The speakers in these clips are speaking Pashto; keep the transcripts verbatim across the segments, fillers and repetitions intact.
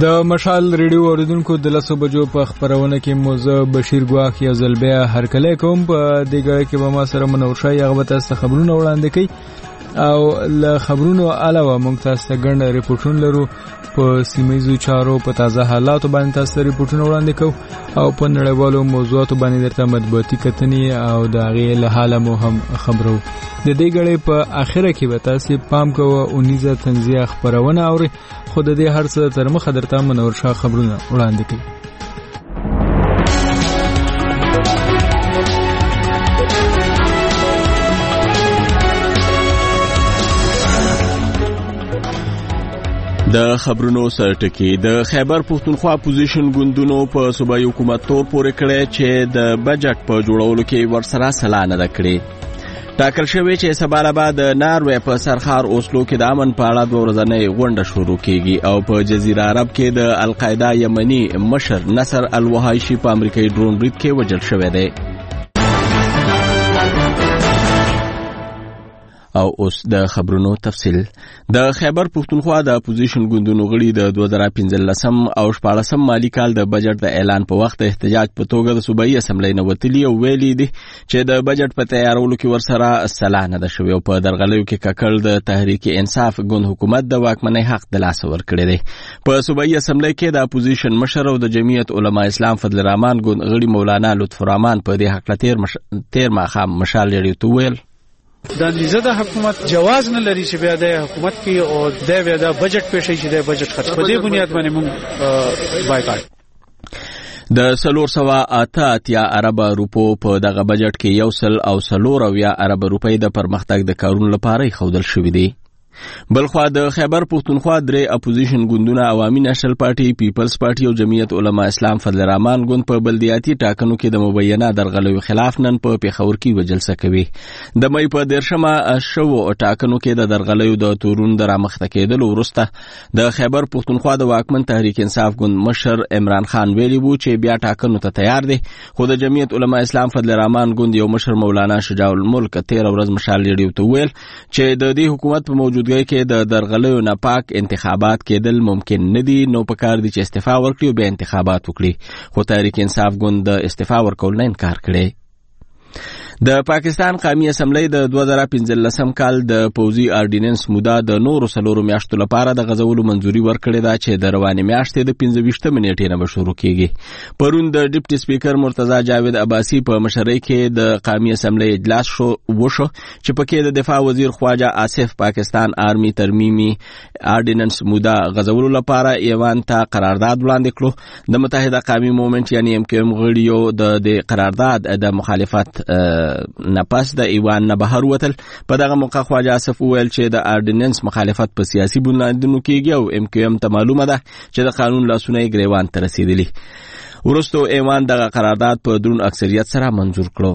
د مشال ریډیو اوریدونکو د لسو بجو په خبرونه کې موزه بشیر ګواخ یو ځل بیا هرکلی کوم. په دې ګړی کې به ما سره منور شاه هغه به تاسو ته خبرونه وړاندې کوي او له خبرونو علاوه موږ تاسو ته ګڼ ریپورټونه لرو. په سیمه‌ییزو چارو په تازه حالاتو باندې تاسو ته ریپورټونه وړاندې کوو او په نړیوالو موضوعاتو باندې درته مطبوعاتي کتنې او د هغې له حاله مو هم خبرو. د دې ګړی په اخره کې به تاسو پام کوئ اونیزه طنزیه خبرونه اورئ، خو د دې هر څه تر مخه درته منور شاه خبرونه وړاندې کوي. د خبرونو سرټکی د خیبر پښتونخوا اپوزیشن ګوندونو په صوبایي حکومت تور پورې کړی چې د بجټ په جوړولو کې ورسره سلا نه ده کړې. ټاکل شوی چې سبا له بعد د ناروې په سرخار اوسلو کې د امن په اړه دوه ورځنۍ غونډه شروع کیږي او په جزیره عرب کې د القاعده یمني مشر نصر الوهایشي په امریکایي ډرون برید کې وژل شوی دی. او اوس د خبرونو تفصیل. د خیبر پښتونخوا د اپوزیشن ګوندونو غړي د دوه زره پنځلسم او شپاړسم مالی کال د بجټ د اعلان په وخت احتجاج په توګه د صوبایي اسمبلی نه وتلي او ویلي دي چې د بجټ په تیارولو کې ورسره سلا نه ده شوې او په درغلیو کې ککړ د تحریک انصاف ګوند حکومت د واکمنۍ حق د لاسه ورکړی دی. په صوبایي اسمبلی کې د اپوزیشن مشر او د جمعیت علما اسلام فضل الرحمن ګوند غړي مولانا لطف الرحمن په دې حق تیر مش... تیر ماښام مشال لري تو ویل د نيزه د حکومت جواز نه لري چې بیا د حکومت کې او د بیا د بجټ پېښې چې د بجټ خرڅ په دې بنیاد باندې موږ بایکاټ. د سلور سوا اته اتیا ارب روپو په دغه بجټ کې یو سل او سلور او یا ارب روپۍ د پرمختګ د کارونو لپاره خودل شوې دي. بلخوا د خیبر پښتونخوا درې اپوزیشن ګوندونه عوامي نېشنل پارټي، پیپلز پارټي او جمعیت علما اسلام فضل الرحمن ګوند په بلدیاتي ټاکنو کې د مبینه درغلیو خلاف نن په پیښور کې یوه جلسه کوي. د مې په دیرشمه شوو ټاکنو کې د درغلیو د تورون د رامخته کېدلو وروسته د خیبر پښتونخوا د واکمن تحریک انصاف ګوند مشر عمران خان ویلي وو چې بیا ټاکنو ته تیار دی، خو د جمعیت علما اسلام فضل الرحمن ګوند یو مشر مولانا شجاع الملک تیر ورځ مشال ریډیو ته ویل چې د دې حکومت په موجودګۍ کې د درغلیو نه پاک انتخابات کېدل ممکن نه دي، نو پکار دي چې استعفا ورکړي او بیا انتخابات وکړي، خو تحریک انصاف ګوند د استعفا ورکول نه انکار کړي. د پاکستان قومي اسمبلی د دوه زره پنځلسم کال د پوځي آرډیننس موده د نورو څلورو میاشتو لپاره د غځولو منځوري ورکړې ده چې د روانې میاشتې د پنځه ویشتمې نیټې نه به شروع کیږي. پرون د ډیپټي سپیکر مرتضی جاوید عباسي په مشرۍ کې د قومي اسمبلی اجلاس شو وشو چې پکې د دفاع وزیر خواجه آصف پاکستان آرمی ترمیمي آرډیننس موده غځولو لپاره ایوان ته قرارداد وړاندې کړو. د متحده قومي موومنټ یعنی ایم کیو ایم غړیو د د قرارداد د مخالفت نه پس د ایوان نه بهر وتل. په دغه موقع خواجه آصف وویل چې د آرډیننس مخالفت په سیاسي بنیادونو کېږي او ایم کیو ایم ته معلومه ده چې د قانون لاسونه یې ګریوان ته رسېدلي. وروسته ایوان دغه قرارداد په دروند اکثریت سره منظور کړو.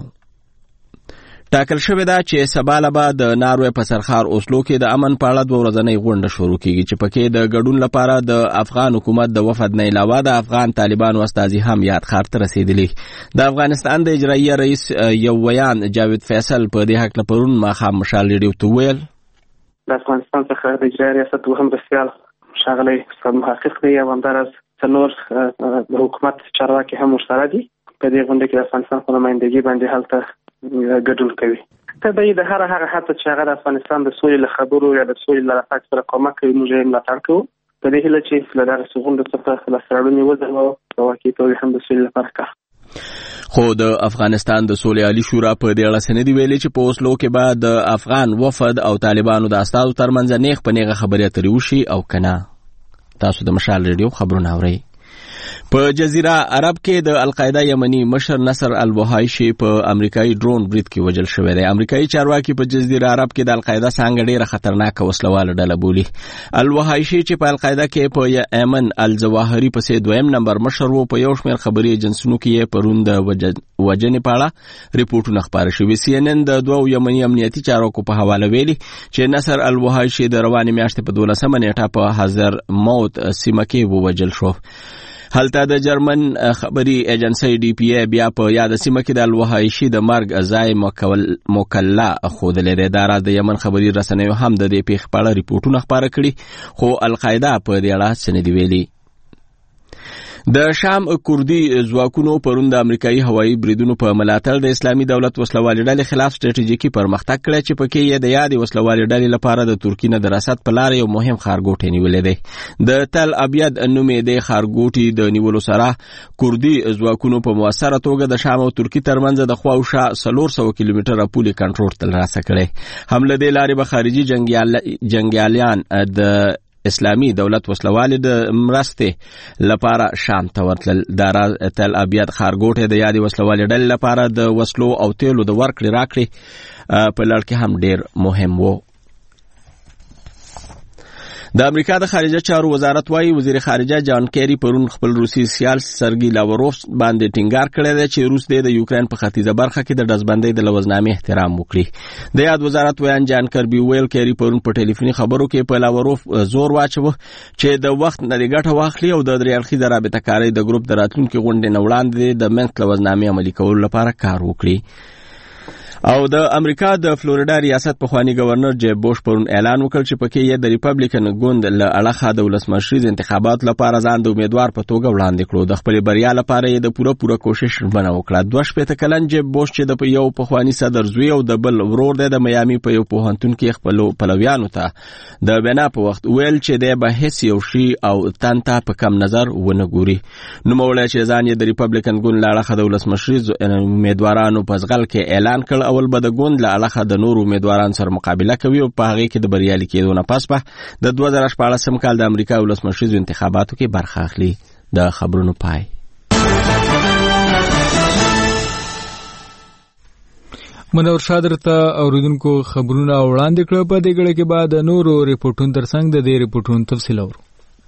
ټاکل شوې ده چې سبا له بعد د ناروې په سرخار اوسلو کې د امن په اړه دوه ورځنۍ غونډه شروع کیږي چې پکې د ګډون لپاره د افغان حکومت د وفد نه علاوه د افغان طالبانو استازي هم یاد ښار ته رسېدلي. د افغانستان د اجراییه رئیس یو ویان جاوید فیصل په دې حق پرون ماښام مشال ریډیو ته وویل د افغانستان څخه د اجراییه ریاست دوهم مرستیال ښاغلی استاد محقق دی او همداراز څلور د حکومت چارواکي هم ورسره دي. په دې غونډه کې د افغانستان په نمایندګي باندې هلته ګډون کوي. طبعا د هر هغه حتی چې هغه د افغانستان د سولې له خبرو یا د سولې له راتګ سره کومک کوي موږ یې ملاتړ کوو. په دې هیله چې له دغه غونډو څخه لاسته راوړنې وځلو په واقعي توګه هم د سولې لپاره کار. خو د افغانستان د سولې عالي شورا په دې اړه څه نه دي ویلي چې په اوسلو کې به د افغان وفد او طالبانو د استازو ترمنځ نیغ په نیغه خبرې اترې وشي او که نه. تاسو د مشال ریډیو خبرونه اورئ. په جزیره عرب کې د القاعده یمني مشر نصر الوهایشي په امریکایي ډرون برید کې وژل شوی دی. امریکایي چارواکي په جزیره عرب کې د القاعده څنګه ډیره خطرناکه وسلواله ډله بولي. الوهایشي چې په القاعده کې په ایمن الزواهري پسې دویم نمبر مشر وو، په یو شمېر خبري ایجنسونو کې پرون د وژنې په اړه ریپورټونه خپاره شوي. سی ان ان د دوو یمني امنیتي چارواکو په حواله ویلي چې نصر الوهایشي د روانې میاشتې په دولسمه نیټه په حضر موت سیمه کې ووژل شو. هلته د جرمن خبري ایجنسی ډي پی ای بیا په یاد سیمه کې د الوهایشي د مرګ ځای موکلا ښودلی دی. دا راز د یمن خبري رسنیو هم د دې پیښې په اړه ریپورټونه خپاره کړي، خو القاعده په دې اړه څه نه دي ویلي. د شام کوردي ځواکونو پرون د امریکایي هوایي بریدونو په ملاتړ د اسلامي دولت وسلوالې ډلې خلاف ستراتیژیکي پرمختګ کړی چې پکې یې د یادې وسلوالې ډلې لپاره د ترکیې نه د رسد په لار یو مهم ښارګوټی نیولی دی. د تل ابیض نومېدی ښارګوټي د نیولو سره کوردي ځواکونو په مؤثره توګه د شام او ترکیې ترمنځ د خوا او شا څلور سوه کیلومتره پولې کنټرول ترلاسه کړی. هم له دې لارې به خارجي جنګیالیان د اسلامي دولت وسلوالې د مرستې لپاره شام ته ورتلل. د تل ابیض ښارګوټی د یادې وسلوالې ډلې لپاره د وسلو او تیلو د ورکړې راکړې په لړ کې هم ډیر مهم و. د امریکا د خارجه چارو وزارت وايي وزیر خارجه جان کیری پرون خپل روسي سیال سرګي لاوروف باندې ټینګار کړی دی چې روس د یوکرين په ختیځه برخه کې د ډزبندۍ د لوزنامې احترام وکړي. د یاد وزارت ویان جان کربي ویل کیری پرون په ټلیفوني خبرو کې په لاوروف زور واچوه چې د وخت نه ګټه واخلي او د درې اړخیزه رابطه کارۍ د ګروپ د راتلونکي غونډې نه وړاندې د منځ لوزنامې عملي کولو لپاره کار وکړي. او د امریکا د فلوریدا ریاست پخوانی گورنر جیب بوش پرون اعلان وکړ چې پکې یې د ریپبلیکن ګوند له اړخه د ولسمشریز انتخابات لپاره ځان د امیدوار په توګه وړاندې کړو. د خپل بریا لپاره یې د پوره پوره کوشش ژمنه وکړه. دوه شپېته کلن جیب بوش چې د یو پخوانی صدر زوی او د بل ورور دی د میامي په یو پوهنتون کې خپل پلویانو ته د بنا په وخت ویل چې دی به هیڅ یو شی او تنته په کم نظر ونه ګوري. نوموړی چې ځان یې د ریپبلیکن ګوند له اړخه د ولسمشریز امیدوارانو په ځغل کې اعلان کړ اول به د ګوند له اړخه د نورو امیدوارانو سره مقابله کوي او په هغې کې د بریالي کېدو نه پس به د دوه زره شپاړسم کال د امریکا ولسمشریزو انتخاباتو کې برخه اخلي. د خبرونو پای. منور شادر ته اوریدونکو خبرونه وړاندې کړه. په دې غړي کې بعد نورو ریپورتونو ترڅنګ د دې ریپورتونو تفصیل اورو.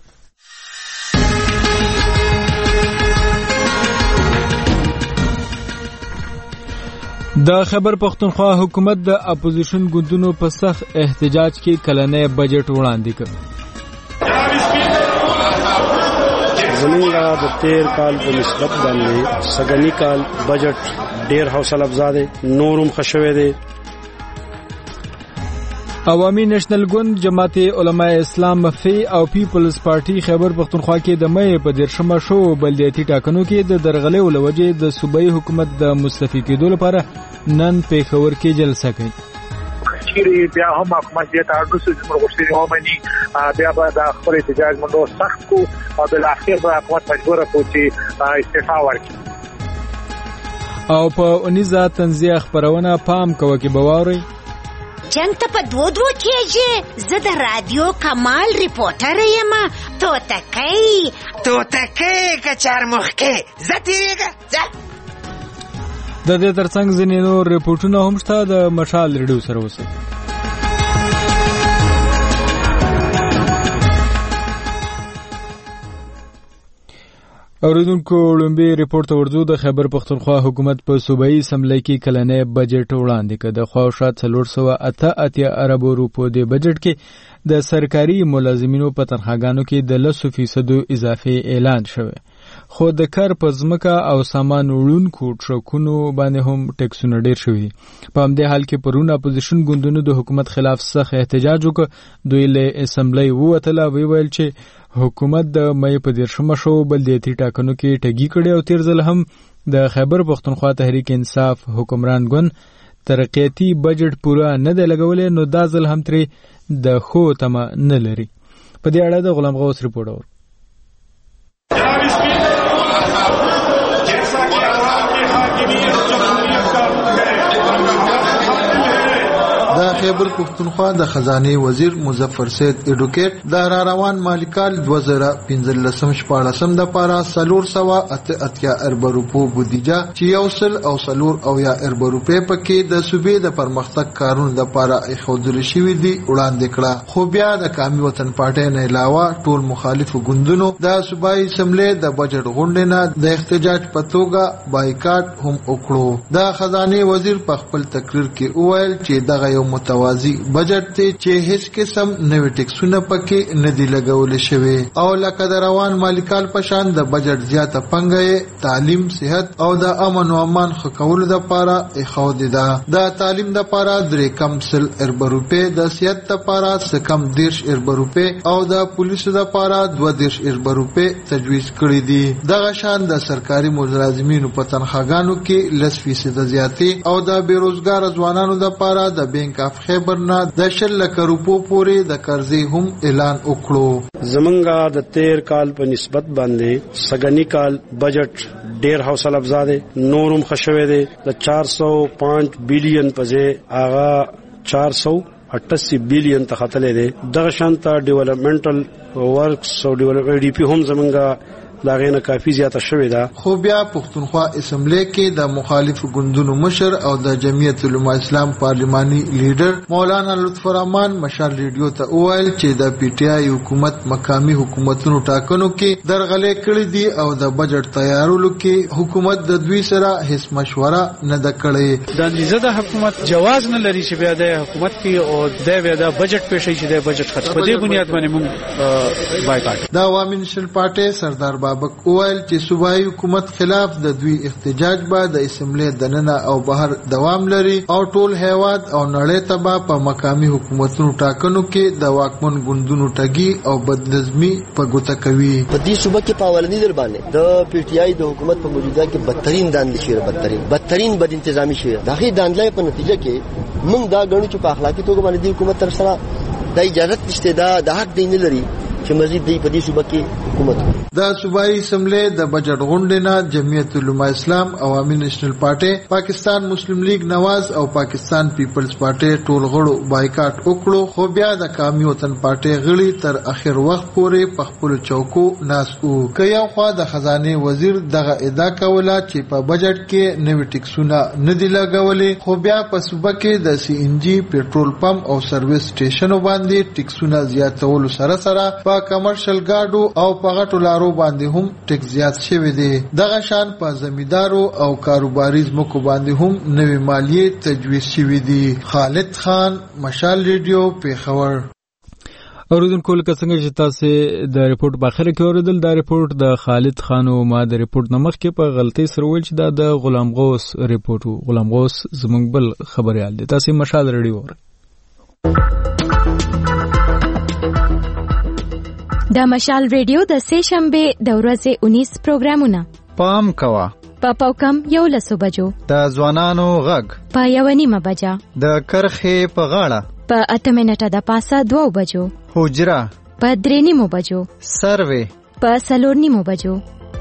د خیبر پختونخوا حکومت د اپوزیشن ګوندونو په سخت احتجاج کې کلنی بجټ وړاندې کړ. زمونږ د تیر کال په نسبت باندې سګنی کال بجټ ډیر حوصله افزا دی، نورم خشوي دی. عوامي نېشنل ګوند، جماعت علماء اسلام مفی او پیپلز پارټي خیبر پختونخوا کې د مې په دیرشمه شو بلدیاتي ټاکنو کې د درغلې ولوجې د صوبایي حکومت د مستفید کېدو لپاره نن پیښور کې جلسه کوي. چیرې بیا هم حکومت دې ته اړوسو چې موږ غوښتنې ومني بیا به د خپل احتجاج منډو سخت کو او بالاخره به حکومت مجبور کړو چې استعفا ورکړي. او په اونیزه تنزیه خبرونه پام کوه کې بواري جنگ ته په دو دو کېږي. زه د رادیو کمال ریپورټر یم. توتکۍ توتکۍ کچار مخکې زه تیریږه زه. د دې ترڅنګ ځینې نور ریپورټونه هم شته. د مشال ریډیو سره اوسئ. اوریدونکو لومبي ریپورت ورځو. د خیبر پختونخوا حکومت په صوبایي اسمبلی کې کلنی بجټ وړاندې کړ. د خواوشا څلور سوه اته اتیا اربو روپو د بجټ کې د سرکاري ملازمینو په تنخواګانو کې د لسو فیصدو اضافه اعلان شوی. خو د کار په ځمکه او سامان وړونکو ټرکونو باندې هم ټیکسونه ډیر شوي دي. په همدې حال کې پرون اپوزیشن ګوندونو د حکومت خلاف سخت احتجاج وکړ. دوی له اسمبلی ووتل او ویل چې حکومت د مې په دیرشمه شو بلدیاتي ټاکنو کې ټګي کړي او تیر ځل هم د خیبر پختونخوا تحریک انصاف حکمران ګوند ترقیاتي بجټ پوره نه دی لګولی، نو دا ځل هم ترې د خو تمه نه لري. په دې اړه د غلام غوث ریپورټ اور. د خیبر پختونخوا د خزانه وزیر مظفر سید اډوکیټ د را روان مالی کال دوه زره پنځلسم شپاړسم د پاره څلور سوه اته اتیا اربه روپو بودیجه چې یو سل او څلور اویا اربه روپۍ پکې د صوبې د پرمختګ کارونو لپاره ایښودل شوي دي وړاندې کړه. خو بیا د قومي وطن پارټۍ نه علاوه ټول مخالفو ګوندونو د صوبایي اسمبلی د بجټ غونډې نه د احتجاج په توګه بایکاټ هم وکړو. د خزانه وزیر په خپل تقریر کې وویل چې دغه یو متوازن توازی بجټ ته چې هیڅ قسم نوې ټیکسونه پکې نه دی لګول شوی او لکه د روان مالی کال په شان د بجټ زیاته پنګه تعلیم صحت او د امن او امان ښه کولو لپاره اخاده ده د تعلیم لپاره درې کم سل ارب روپے د صحت لپاره څه کم دیرش ارب روپے او د پولیسو لپاره دوه دیرش ارب روپے تجویز کړی دي دغه شان د سرکاري ملازمینو په تنخواګانو کې لس فیصد زیاتې او د بیروزګار ځوانانو لپاره د بانک اف خیبر نه د شل لک روپو پورې د قرضې هم اعلان وکړو زمونږه د تیر کال په نسبت باندې سګنی کال بجټ ډیر حوصله افزا دی نورم خښوي دی د چار سو پانچ بلین په ځای آغا چار سو اٹھاسی بلین ته ختلې دی دغه شانته ډیولپمنټل ورکس او ډیولپمنټ ډي پی هم زمونږه لاغې نه کافي زیاته شوې ده خو بیا پښتونخوا اسمبلی کې د مخالف ګوندونو مشر او د جمعیت علماء اسلام پارلماني لیډر مولانا لطف الرحمن مشال ریډیو ته وویل چې د پی ټی آی حکومت مقامی حکومتونو ټاکنو کې درغلې کړې دي او د بجټ تیارولو کې حکومت د دوی سره هیڅ مشوره نه ده کړې د اندیزه د حکومت جواز نه لري چې بیا د حکومت کې او د بیا د بجټ پېښې چې د بجټ خرڅ په دې بنیاد باندې موږ بایکاټ د عوامي نېشنل پارټي سردار بابک اویل چې صوبایي حکومت خلاف د دوی احتجاج به د اسمبلی دننه او بهر دوام لري او ټول هیواد او نړۍ ته به په مقامی حکومتونو ټاکنو کې د واکمن ګوندونو ټګي او بدنظمي په ګوته کوي په دې صوبه کې په اولنی در باندې د پی ټی آی د حکومت په موجوده کې بدترین داندې شي بدترین بدترین بد انتظامی شي د هغې داندلې په نتیجه کې موږ دا غنو چې په اخلاقی توګه باندې د حکومت تر سره د اجازه نشته دا د حق دی نه لري چې مزید دی په دې صوبه کې حکومت د صوبایي اسمبلی د بجټ غونډې نه جمعیت علماء اسلام عوامي نېشنل پارټي پاکستان مسلم لیگ نواز او پاکستان پیپلز پارټي ټول غړو بایکاټ وکړو خو بیا د قومي وطن پارټي غړي تر اخر وخت پورې په خپل چوکو ناس او که یو خوا د خزانه وزیر دغه ادعا کوله چې په بجټ کې نوې ټیکسونه نه دی لګولې خو بیا په صوبه کې د سی ان جی پېټرول پمپ او سرویس سټیشنو باندې ټیکسونه زیاتولو سره سره په کمرشل ګاډو او په غټو لارو باندې هم ټیکس زیات شوی دی دغه شان په زمیندارو او کاروباري ځمکو باندې هم نوې مالیې تجویز شوی دی خالد خان مشال ریډیو پیښور اوریدونکو لکه څنګه چې تاسو د ریپورت په اخر کې اوریدل دا ریپورت د خالد خان او ما د ریپورت نمخ کې په غلطي سره ویل چې دا د غلام غوث ریپورت وو غلام غوث زموږ بل خبريال دی تاسو مشال ریډیو د مشال ریډیو د سه شنبه د ورځې انیس پروګرامونه پام کوا په پاوکم یو لسو بجو د ځوانانو غږ په یو نیمه بجا د کرخې په غاړه په اته منټه د پاسه دوه بجو حجره په درې نیمو بجو سروې په څلور نیمو بجو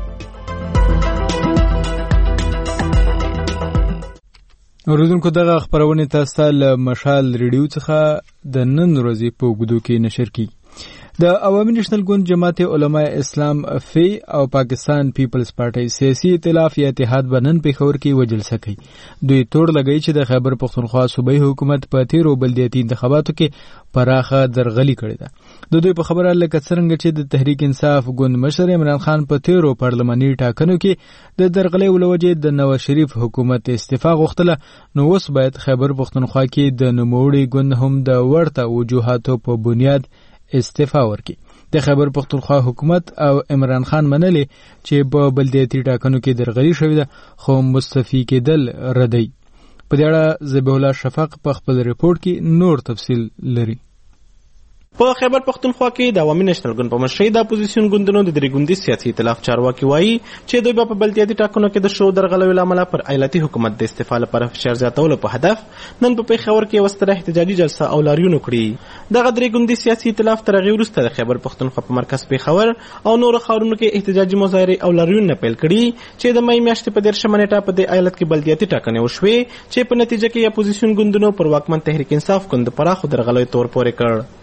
اوریدونکو دغه خبرونه تاسو له مشال ریډیو څخه د نن ورځې په وګړو کې نشر کی د عوامي نېشنل ګوند جماعت علماء اسلام فی او پاکستان پیپلز پارټي سیاسي ائتلاف یا اتحاد بنن پیښور کې وجل سکی دوی تور لګی چې د خیبر پختونخوا صوبایي حکومت په تیرو بلدیاتي انتخاباتو کې پراخه درغلي کړې ده د دوی په خبره لکه څنګه چې د تحریک انصاف ګوند مشر عمران خان په تیرو پارلماني ټاکنو کې د درغلي ولوجې د نواز شریف حکومت استعفا غوښتله نو اوس باید خیبر پختونخوا کې د نوموړي ګوند هم د ورته وجوهاتو په بنیاد استعفا ورکړي د خیبر پختونخوا حکومت او عمران خان منلي چې په بلدیاتي ټاکنو کې درغلي شوې ده خو مستفی کېدل ردی په دې اړه ذبیح الله شفق په خپل ریپورت کې نور تفصیل لري په خیبر پختونخوا کې د عوامي نېشنل ګوند په مشرۍ د اپوزیسیون ګوندونو د درې ګوندي سیاسي ائتلاف چارواکي وایي چې دوی په بلدیاتي ټاکنو کې د شو درغلو لامل پر ایالتي حکومت د استعفا لپاره فشار زیاتولو په هدف نن په پیښور کې یو ستره احتجاجي جلسه او لاریون کړی دغه درې ګوندي سیاسي ائتلاف تر هغې وروسته د خیبر پختونخوا په مرکز پیښور او نورو ښارونو کې احتجاجي مظاهرې او لاریونونه پیل کړي چې د مای میاشتې په دېرشمه نیټه په دې ایالت کې بلدیاتي ټاکنې وشوې چې په نتیجه کې اپوزیسیون ګوندونو پر واکمن تحریک انصاف ګوند پراخو درغلیو تور پورې کړ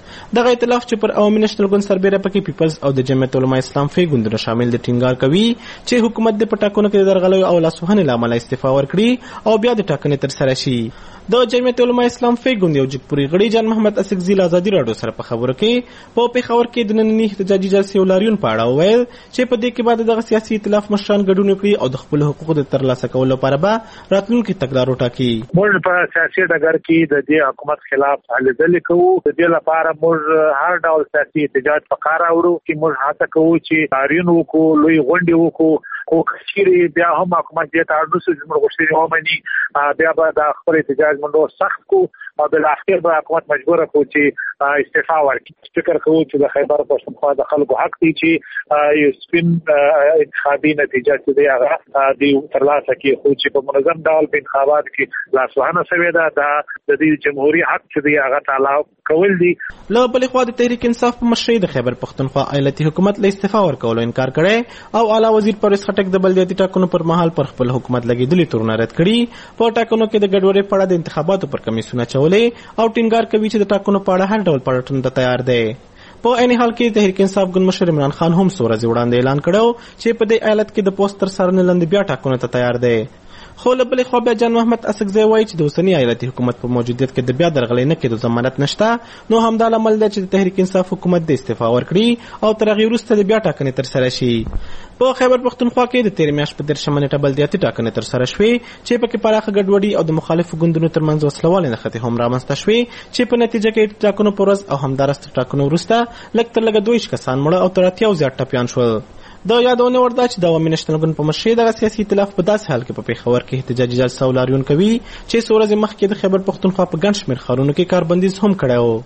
دغه ائتلاف چې پر عوامي نېشنل ګوند سربېره پکې پیپلز او د جمعیت علماء اسلام فی ګوندونه شامل دي ټینګار کوي چې حکومت د پټاکنو کې د درغلیو او لاسوهنې له امله استعفا ورکړي او بیا د ټاکنې ترسره شي. د جمعیت علماء اسلام فی ګوند یو جګپوري غړي جان محمد اسقزي له ازادي راډیو سره په خبرو کې په پېښور کې د ننني احتجاجي جلسې ولاریون په اړه وویل چې په دې کې بعد دغه سیاسي ائتلاف مشران ګډون وکړي او د خپل حقوقو د ترلاسه کولو لپاره به راتلونکي تګلار وټاکي. موږ په سیاسي ډګر کې د دې حکومت خلاف هلې ځلې کوو. د دې لپاره موږ هر ډول سیاسي احتجاج په کار راوړو چې موږ هڅه کوو چې لاریون وکړو، لوی غونډې وکړو. خو کچېرې بیا هم حکومت دې ته اړ نه شي چې موږ غوښتنې ومني، بیا به د خپل احتجاج منډو سخت کو او بالاخره به حکومت مجبور کړو چې استعفا ورکړي. فکر کوو چې د خیبر پښتونخوا د خلکو حق دی چې یو سپین انتخابي نتیجه چې دی هغه دی ترلاسه کړي، خو چې په منظم ډول په انتخابات کې لاسوهنه شوې ده دا د دې جمهوریت حق چې دی هغه تعالی کول دي. له بلې خوا د تحریک انصاف په مشرۍ د خیبر پښتونخوا ایالتي حکومت له استعفا ورکولو انکار کړی او اعلی وزیر پرویز خټک د بلدیاتي ټاکنو پر مهال پر خپل حکومت لګېدلي تورونه رد کړي. په ټاکنو کې د ګډوډۍ په اړه د انتخاباتو پر کمیسیون اچولې او ټینګار کوي چې د ټاکنو په اړه هر ډول پلټنو ته تیار دی. په عین حال کې تحریک انصاف ګوند مشر عمران خان هم څو ورځې وړاندې اعلان کړی چې په دې ایالت کې د پوسټ تر څارنې لاندې بیا ټاکنو ته تیار دی. خو له بلې خوا بیا جان محمد اسقزي وایي چې د اوسني ایالتي حکومت په موجودیت کې د بیا درغلۍ نه کېدو ضمانت نشته، نو همدا لامل دی چې د تحریک انصاف حکومت د استعفا ورکړي او تر هغې وروسته د بیا ټاکنې ترسره شي. په خیبر پښتونخوا کې د تېرې میاشتې په دېرشمه نېټه بلدیاتي ټاکنې ترسره شوې چې پکې پراخه ګډوډي او د مخالفو ګوندونو ترمنځ وسلوالې نښتې هم رامنځته شوې چې په نتیجه کې د ټاکنو په ورځ او همداراز تر ټاکنو وروسته لږ تر لږه دوه ویشت کسان مړه او تر اتیاو زیات ټپیان شول. د یادونه ورده چې د عوامي نېشنل ګوند په مشرۍ دغه سیاسي ائتلاف په داسې حال کې په پېښور کې احتجاجي جلسه ولاریون کوي چې څو ورځې مخکې د خیبر پښتونخوا په ګڼ شمېر ښارونو کې کاربندیز هم کړی و.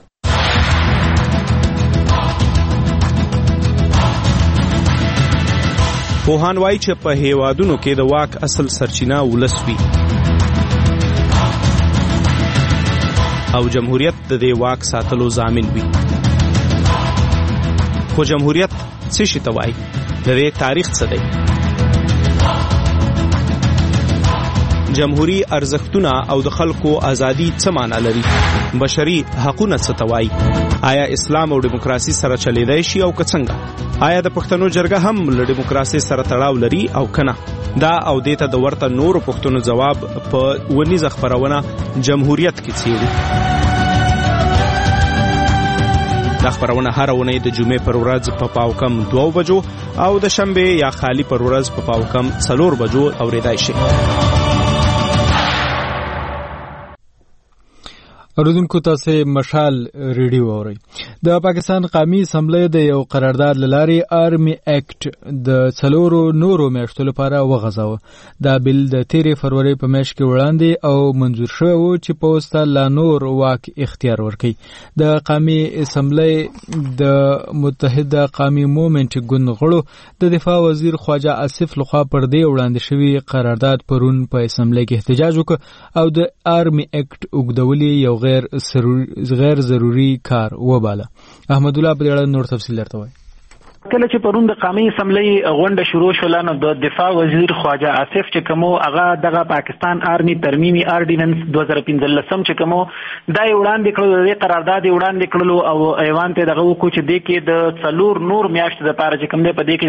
پوهان وایي چې په هیوادونو کې د واک اصل سرچینه ولس وي او جمهوریت د دې واک ساتلو ضامن وي. خو جمهوریت څه شي ته وایي؟ د دې تاریخ څه دی؟ جمهوری ارزښتونه او د خلکو ازادي څه معنا لري؟ بشري حقونه څه ته وایي؟ آیا اسلام او دیموکراسي سره چلیدای شي او که څنګه؟ آیا د پښتنو جرګه هم له دیموکراسي سره تړاو لري او کنه؟ دا او دې ته د ورته نورو پښتنو ځواب په ونیزه خپرونه جمهوریت کې څیړو. دا خبرونه هر اونۍ د جمعې پر ورځ په پاو کم دوه بجو او د شنبه یا خالی پر ورځ په پاو کم څلور بجو اوریدای شي. اوریدونکو تاسو مشال ریډیو اورئ. د پاکستان قومي اسمبلی د یو قرارداد لارې آرمي اکټ د څلورو نورو میاشتو لپاره وغځاوه. دا بل د تیرې فروری په میاشت کې وړاندې او منظور شوی و چې پوسټ ته لا نور واک اختیار ورکړي. د قومي اسمبلی د متحده قومي مومنټ ګوند غړو د دفاع وزیر خواجه آصف لخوا پر دې وړاندې شوی قرارداد پرون په اسمبلی کې احتجاج وکړ او د آرمي اکټ اوږدولي یو غیر غیر ضروري کار وباله. احمد الله په اړه نور تفصیل درته وایي. کله چې پرون د قومي اسمبلی غونډه شروع شول نو د دفاع وزیر خواجه آصف چې کومو هغه دغه پاکستان آرمي ترمیمي آرډیننس دوه زره پنځلسم چې کومو دا وړاندې کړو د قرارداد وړاندې کړلو او ایوان ته دغه وکړو چې د کې د څلور نور میاشتې لپاره چې کوم دی په دې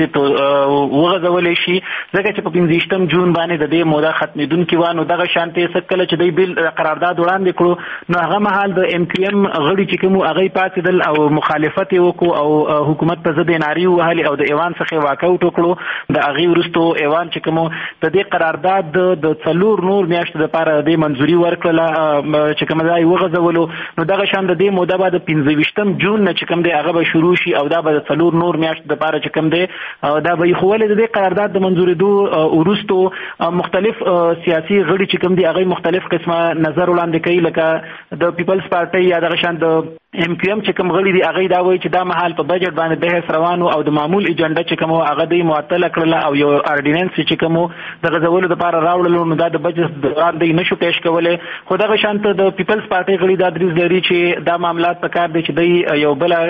کې وغځولې شي ځکه چې په پنځه جون باندې د دې موده ختمېدونکې و نو دغه شانتې سکله چې د بیل قرارداد وړاندې کړو نو هغه مهال د ام کیو ام غړي چې کومو هغه پاتېدل او مخالفت وکړو او حکومت په ضد ناری وهلي او د ایوان څخه واکاوټ وکړو. د هغې وروسته ایوان چې کومو د دې قرارداد د څلور نور میاشتو لپاره د منظوري ورکړله چې کومه دا یې وغځولو نو دغه شان د دې موده به د پنځه ویشتم جون نه چې کوم دی هغه به شروع شي او دا به د څلور نور میاشتو لپاره چې کوم دی دا به یې ښولې د دې قرارداد د منظورېدو وروسته مختلف سیاسي غړي چې کوم دي هغه مختلف قسمه نظر وړاندې کوي لکه د پیپلز پارټۍ یا دغه شان د ام کیو ام چې کوم غړي دي هغه دا وایي چې دا مهال په بجټ باندې بحث روان او د معمول ایجنډا چې کوم هغه د معطل کړل او یو آرډیننس چې کوم د غزولو لپاره راوړل نو دا د بجټ دوران دی نشو پیش کولای. خو دغه شانت د پیپلز پارټۍ غړي دا دریز لري چې دا معاملات په کار دي چې د یو بل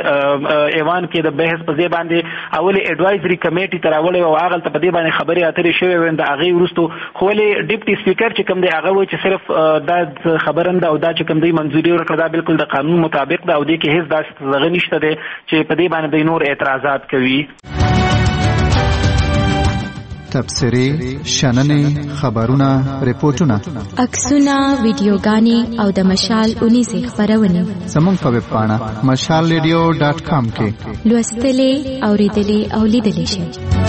ایوان کې د بحث په ځای باندې اول ایڈوایزري کمیټي تراولې او هغه ته په دې باندې خبرې اترې شوې وند هغه ورستو خو له ډیپټي سپیکر چې کوم دی هغه وایي چې صرف دا خبرنده او دا چې کوم دی منځوري ورکړه دا بالکل د قانون مطابق ده او دې کې هیڅ داسې څه نشته دی چې په دې باندې د نور اعتراضات کوي. تبصرې، شننې، خبرونه، ریپورتونه، عکسونه، ویډیوګانې او د مشال اونیزې خپرونې زموږ په ویب پاڼه مشال ریډیو ډاټ کام کې لوستلې، اورېدلې او لیدلې شئ.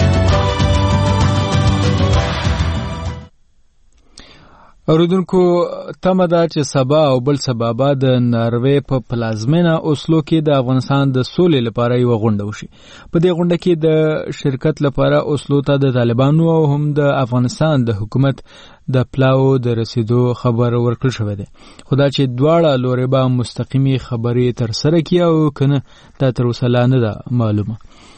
اوریدونکو تمه ده چې سبا او بل سبا به د ناروې په پلازمینه اوسلو کې د افغانستان د سولې لپاره یو غونډه وشي. په دې غونډه کې د شرکت لپاره اوسلو ته د طالبانو او هم د افغانستان د حکومت د پلاو د رسیدو خبر ورکړل شوی دی. خو دا چې دواړه لورې به مستقیمي خبرې تر سره کړي او کنه دا تر اوسه لا نه ده معلومه.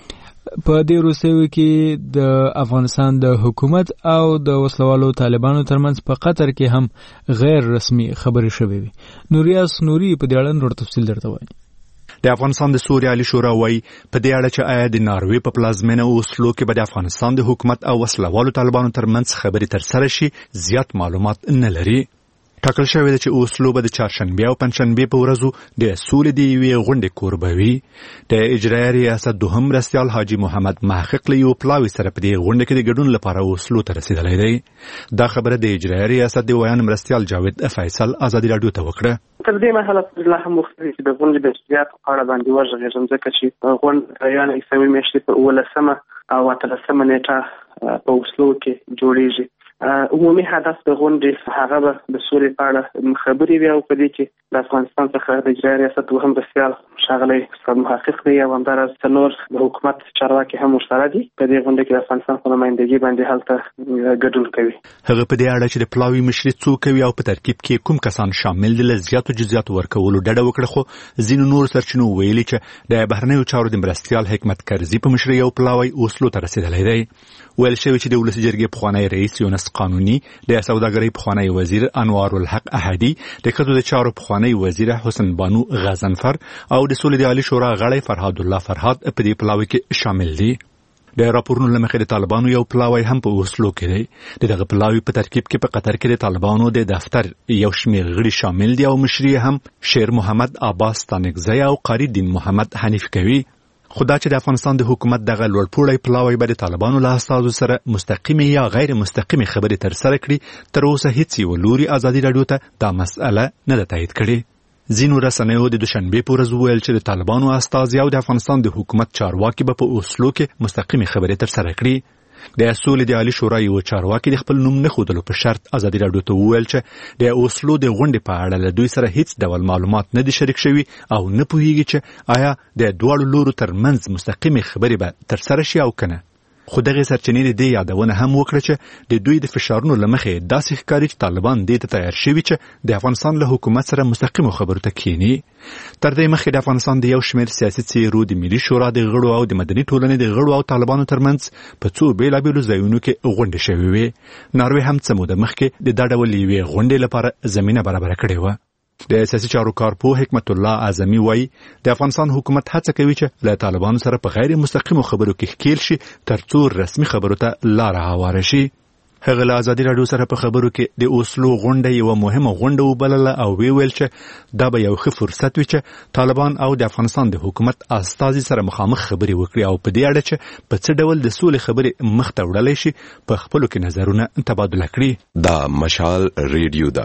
په دې وروستیو کې د افغانستان د حکومت او د وسلوالو طالبانو ترمنځ په قطر کې هم غیر رسمي خبرې شوې وي. نوریاس نوري په دې اړه نور تفصیل درته وایي. د افغانستان د سولې عالی شورا وایي په دې اړه چې آیا د ناروې په پلازمینه اوسلو کې به د افغانستان د حکومت او وسلوالو طالبانو ترمنځ خبرې تر سره شي زیات معلومات نه لري. ټاکل شوی دی چې اوسلو به د چهارشنبې او پنځشنبې په ورځو د سولې د یوې غونډې کوربه وي. د اجرایي ریاست دوهم مرستیال حاجي محمد محقق له یو پلاوي سره په دې غونډه کې د ګډون لپاره اوسلو ته رسیدلی دی. دا خبره د اجرایي ریاست د ویان مرستیال جاوید فیصل ازادي راډیو ته وکړه. تر دې مهاله لا هم وختي چې د غونډې د جزئیات په اړه باندې وژغېږم ځکه چې غونډه یان ایسوي میاشتې په اوولسمه او اتلسمه نیټه په اوسلو کې جوړیږي. عمومي هدف د غونډې هغه به د سولې په اړه خبرې وي او په دې کې د افغانستان څخه د اجرایي ریاست دوهم مرستیال ښاغلی استاد محقق دی او همداراز څلور د حکومت چارواکي هم ورسره دي. په دې غونډه کې د افغانستان په نمایندګي باندې هلته ګډون کوي. هغه په دې اړه چې د پلاوي مشري څوک کوي او په ترکیب کې کوم کسان شامل دي له زیاتو جزئیاتو ورکولو ډډه وکړه. خو ځینو نور سرچینو ویلي چې د بهرنیو چارو د مرستیال حکمت کرزي په مشرۍ یو پلاوی اوسلو ته رسېدلی دی. ویل شوی چې د ولسي جرګې پخوانی رئیس یونس قانوني، د سوداګرۍ پخوانی وزیر انوار الحق احدي، د ښځو د چارو پخوانی وزیر حسن بانو غضنفر او د سولې د عالی شورا غړی فرهاد الله فرهاد په دې پلاوي کې شامل دي. د راپورونو له مخې د طالبانو یو پلاوی هم په اوسلو کې دی. د دغه پلاوي په ترکیب کې په قطر کې د طالبانو د دفتر یو شمېر غړي شامل دي او مشري هم شیر محمد عباس ستانکزی او قاری دین محمد حنیف کوي. خدا چې د افغانستان د حکومت دغه لوړپوړی پلاوی به د طالبانو له استازو سره مستقیمي یا غیر مستقیمي خبرې تر سره کړي، تر اوسه هیڅ یو لوري ازادي راډیو ته دا مسأله نه ده تایید کړې. ځینو رسنیو د دوشنبې په ورځ وویل چې د طالبانو استازي او د افغانستان د حکومت چارواکي به په اوسلو کې مستقیمي خبرې تر سره کړي. د سولې د عالی شورا یو چارواکي د خپل نوم نه ښودلو په شرط ازادي راډیو ته وویل چې د اوسلو د غونډې په اړه له دوی سره هیڅ ډول معلومات نه دي شریک شوي او نه پوهیږي چې آیا د دواړو لورو ترمنځ مستقیمي خبرې به تر سره شي او کنه. خو دغه سرچینې د یادونه هم وکړه چې د دوی د فشارونو له مخې داسې ښکاري چې طالبان دې ته تیار شوي چې د افغانستان له حکومت سره مستقیمو خبرو ته کښیني. تر دې مخکې د افغانستان د یو شمېر سیاسي څېرو د ملي شورا د غړو او د مدني ټولنې د غړو او طالبانو ترمنځ په څو بېلابېلو ځایونو کې غونډې شوې وې. ناروې هم څه موده مخکې د دا ډول یوې غونډې لپاره زمینه برابره کړې وه. د سیاسي چارو کارپوه حکمت الله اعظمي وایي د افغانستان حکومت هڅه کوي چې له طالبانو سره په غیر مستقیمو خبرو کې ښکیل شي ترڅو رسمي خبرو ته لاره هواره شي. هغه له ازادي راډیو سره په خبرو کې د اوسلو غونډه یوه مهمه غونډه وبلله او ویل چې دا به یو ښه فرصت وي چې طالبان او د افغانستان د حکومت استازي سره مخامخ خبرې وکړي او په دې اړه چې په څه ډول د سولې خبرې مخ ته وړلی شي په خپلو کې نظرونه تبادله کړي. دا مشال ریډیو ده.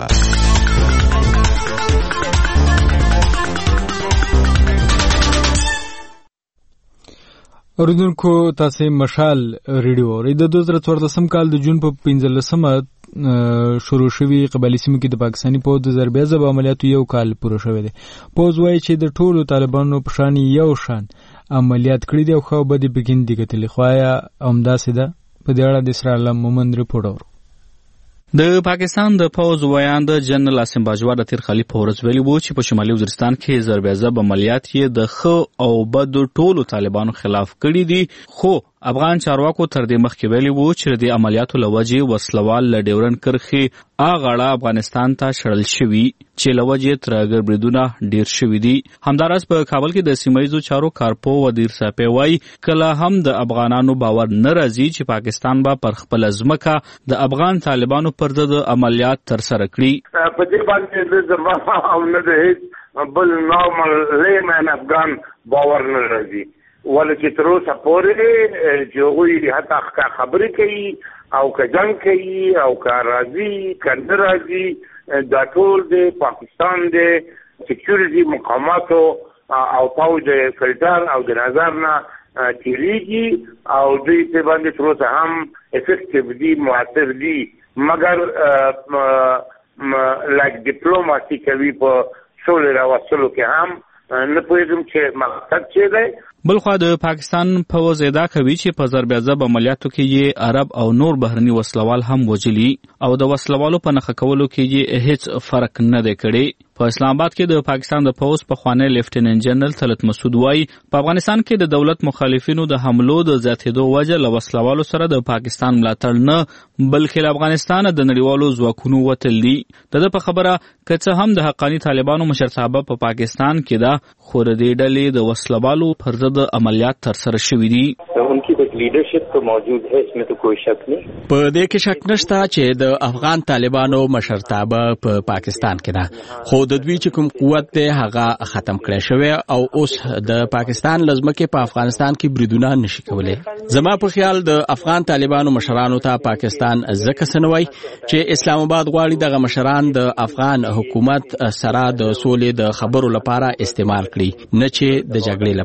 اوریدونکو تاسو مشال ریډیو اورئ. د دوه زره څوارلسم کال د جون په پنځلسمه شروع شوی قبایلي سیمو کې د پاکستاني پوځ د ضربې ضرب عملیاتو یو کال پوره شوی دی. پوځ وایي چې د ټولو طالبانو په شان یو شان عملیات کړي دي او خو به د پکین دي کتلې خوایا همداسې ده. په دې اړه د اسرائیل مومند ریپورت اورو. د پاکستان د پوځ ویان د جنرال عاصم باجوا د تیر خلیف په ورځ ویلي وو چې په شمالي وزیرستان کې ضربې ضرب عملیات یې د ښه او بد ټولو طالبانو خلاف کړي دي. خو افغان چارواکو تر دې مخکې ویلي وو چې د عملیاتو له وجې وسلوال له ډیورن کرښې اغاړه افغانستان ته شړل شوي چې له وجې ترهګر بریدونه ډیر شوي دي. همداراز په کابل کې د سیمه ییزو چارو کارپوه ودیر صاحب وایي کله هم د افغانانو باور نه راځي چې پاکستان به پر خپل ځمکه د افغان طالبانو پر ضد عملیات تر سره کړي. په دې باندې زما هم نه ده هیڅ بل نارمل لیمن افغان باور نه راځي ولې چې تر اوسه پورې چې هغوی حتی خبرې کوي او که جنګ کوي او که راځي که نه راځي دا ټول د پاکستان د سکیورټي مقاماتو او پوځ د فلټر او د نظر نه تیریږي او دوی په باندې تر اوسه هم افیکټیو دي مؤثر دي مګر لایک ډیپلوماسي کوي په سولې راوستلو کې هم نه پوهېږم چې مقصد څه دی. بلخوا د پاکستان پوځ ادعا کوي چې په ضربه‌ضرب عملیاتو کې یې عرب او نور بهرني وسلوال هم وژلي او د وسلوالو په نښه کولو کې یې هیڅ فرق نه دی کړی. په اسلام آباد کې د پاکستان د پوځ پخوانی لیفټیننټ جنرال طلعت مسعود وایي په افغانستان کې د دولت مخالفینو د حملو د زیاتېدو وجه له وسلوالو سره د پاکستان ملاتړ نه بلکې له افغانستان د نړیوالو ځواکونو وتل دي. د ده په خبره که څه هم د حقاني طالبانو مشرتابه په پاکستان کې ده خو د دې ډلې د وسلوالو پر ضد عملیات ترسره شوي دي. لیډرشپ تو موجود ہے اس میں تو کوئی شک نہیں. په دې کې شک نشته چې د افغان طالبانو مشرتابه په پاکستان کې ده خو د دوی چې کوم قوت دی هغه ختم کړی شوی او اوس د پاکستان لزمکه په افغانستان کې بریدونه نشي کولای. زما په خیال د افغان طالبانو مشرانو ته پاکستان ځکه سنوي چې اسلام آباد غواړي دغه مشران د افغان حکومت سره د سولې د خبرو لپاره استعمال کړي نه چې د جګړې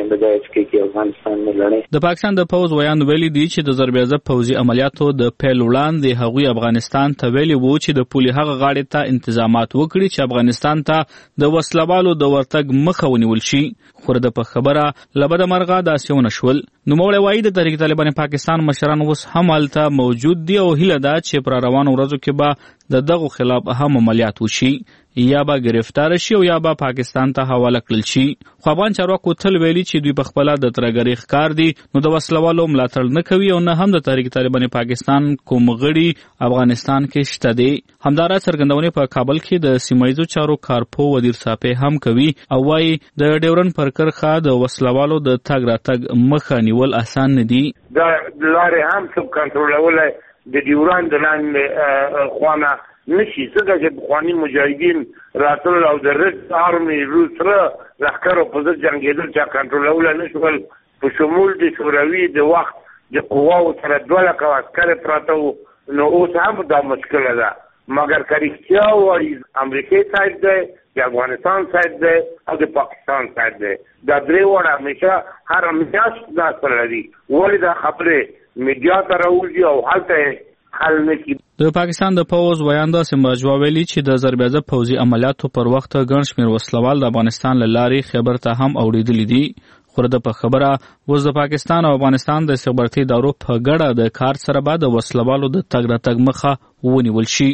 لپاره. د پاکستان د پوز ویان ویلي دي چې د ضربه‌ضرب پوځي عملیاتو د پیل وړاندې هغوی افغانستان ته ویلي وو چې د پولي هغه غاړې ته انتظامات وکړي چې افغانستان ته د وسلوالو د ورتګ مخه ونیول شي خو د په خبره لبد مرغه داسې ونه شول. نوموړی وایي د تحریک طالبان پاکستان مشران اوس هم هلته موجود دي او هیله ده چې پر روانو ورځو کې به د دغو خلاف هم عملیات وشي یا به گرفتار شي او یا به پاکستان ته حواله کړل شي. خو افغان چارواکو تل ویلي چې دوی په خپله د ترهګرۍ ښکار دي نو د وسلوالو ملاتړ نه کوي او نه هم د تحریک طالبان پاکستان کوم غړي افغانستان کې شته دي. همدارا څرګندونې په کابل کې د سیمه ییزو چارو کارپو ودیر صاحب هم کوي او وایي د ډیورن پر کرښه د وسلوالو د تګ راتګ مخه نیول اسان نه دي. دا لارې هم څوک کنټرولولی د ډیورن د لاندې خوانه نشي څنګه چې پخواني مجاهدین راتلل او د رد آرمي روس سره لښکرو په ضد جنګېدل چا کنټرولولی نه شول په شمول د شوروي د وخت د قواو سره دوه لکه عسکر پراته وو نو اوس هم دا مشکله ده مګر که رښتیا وایي امریکې سایډ دی د افغانستان سایډ دی او د پاکستان سایډ دی دا درې واړه همیشه هره میاشت دا سره لري ولې دا خبرې میډیا ته راوځي او هلته حل نه کړي. د پاکستان د پوځ ویان داسې مجوا ویلي چې د ضربه‌ضرب پوځي عملیاتو پر وخت ګڼ شمېر وسلوال د افغانستان له لارې خیبر ته هم اوړېدلي دي خو د په خبره اوس د پاکستان او افغانستان د استخباراتي ادارو په ګډه د کار سره به د وسلوالو د تګ راتګ مخه ونیول شي.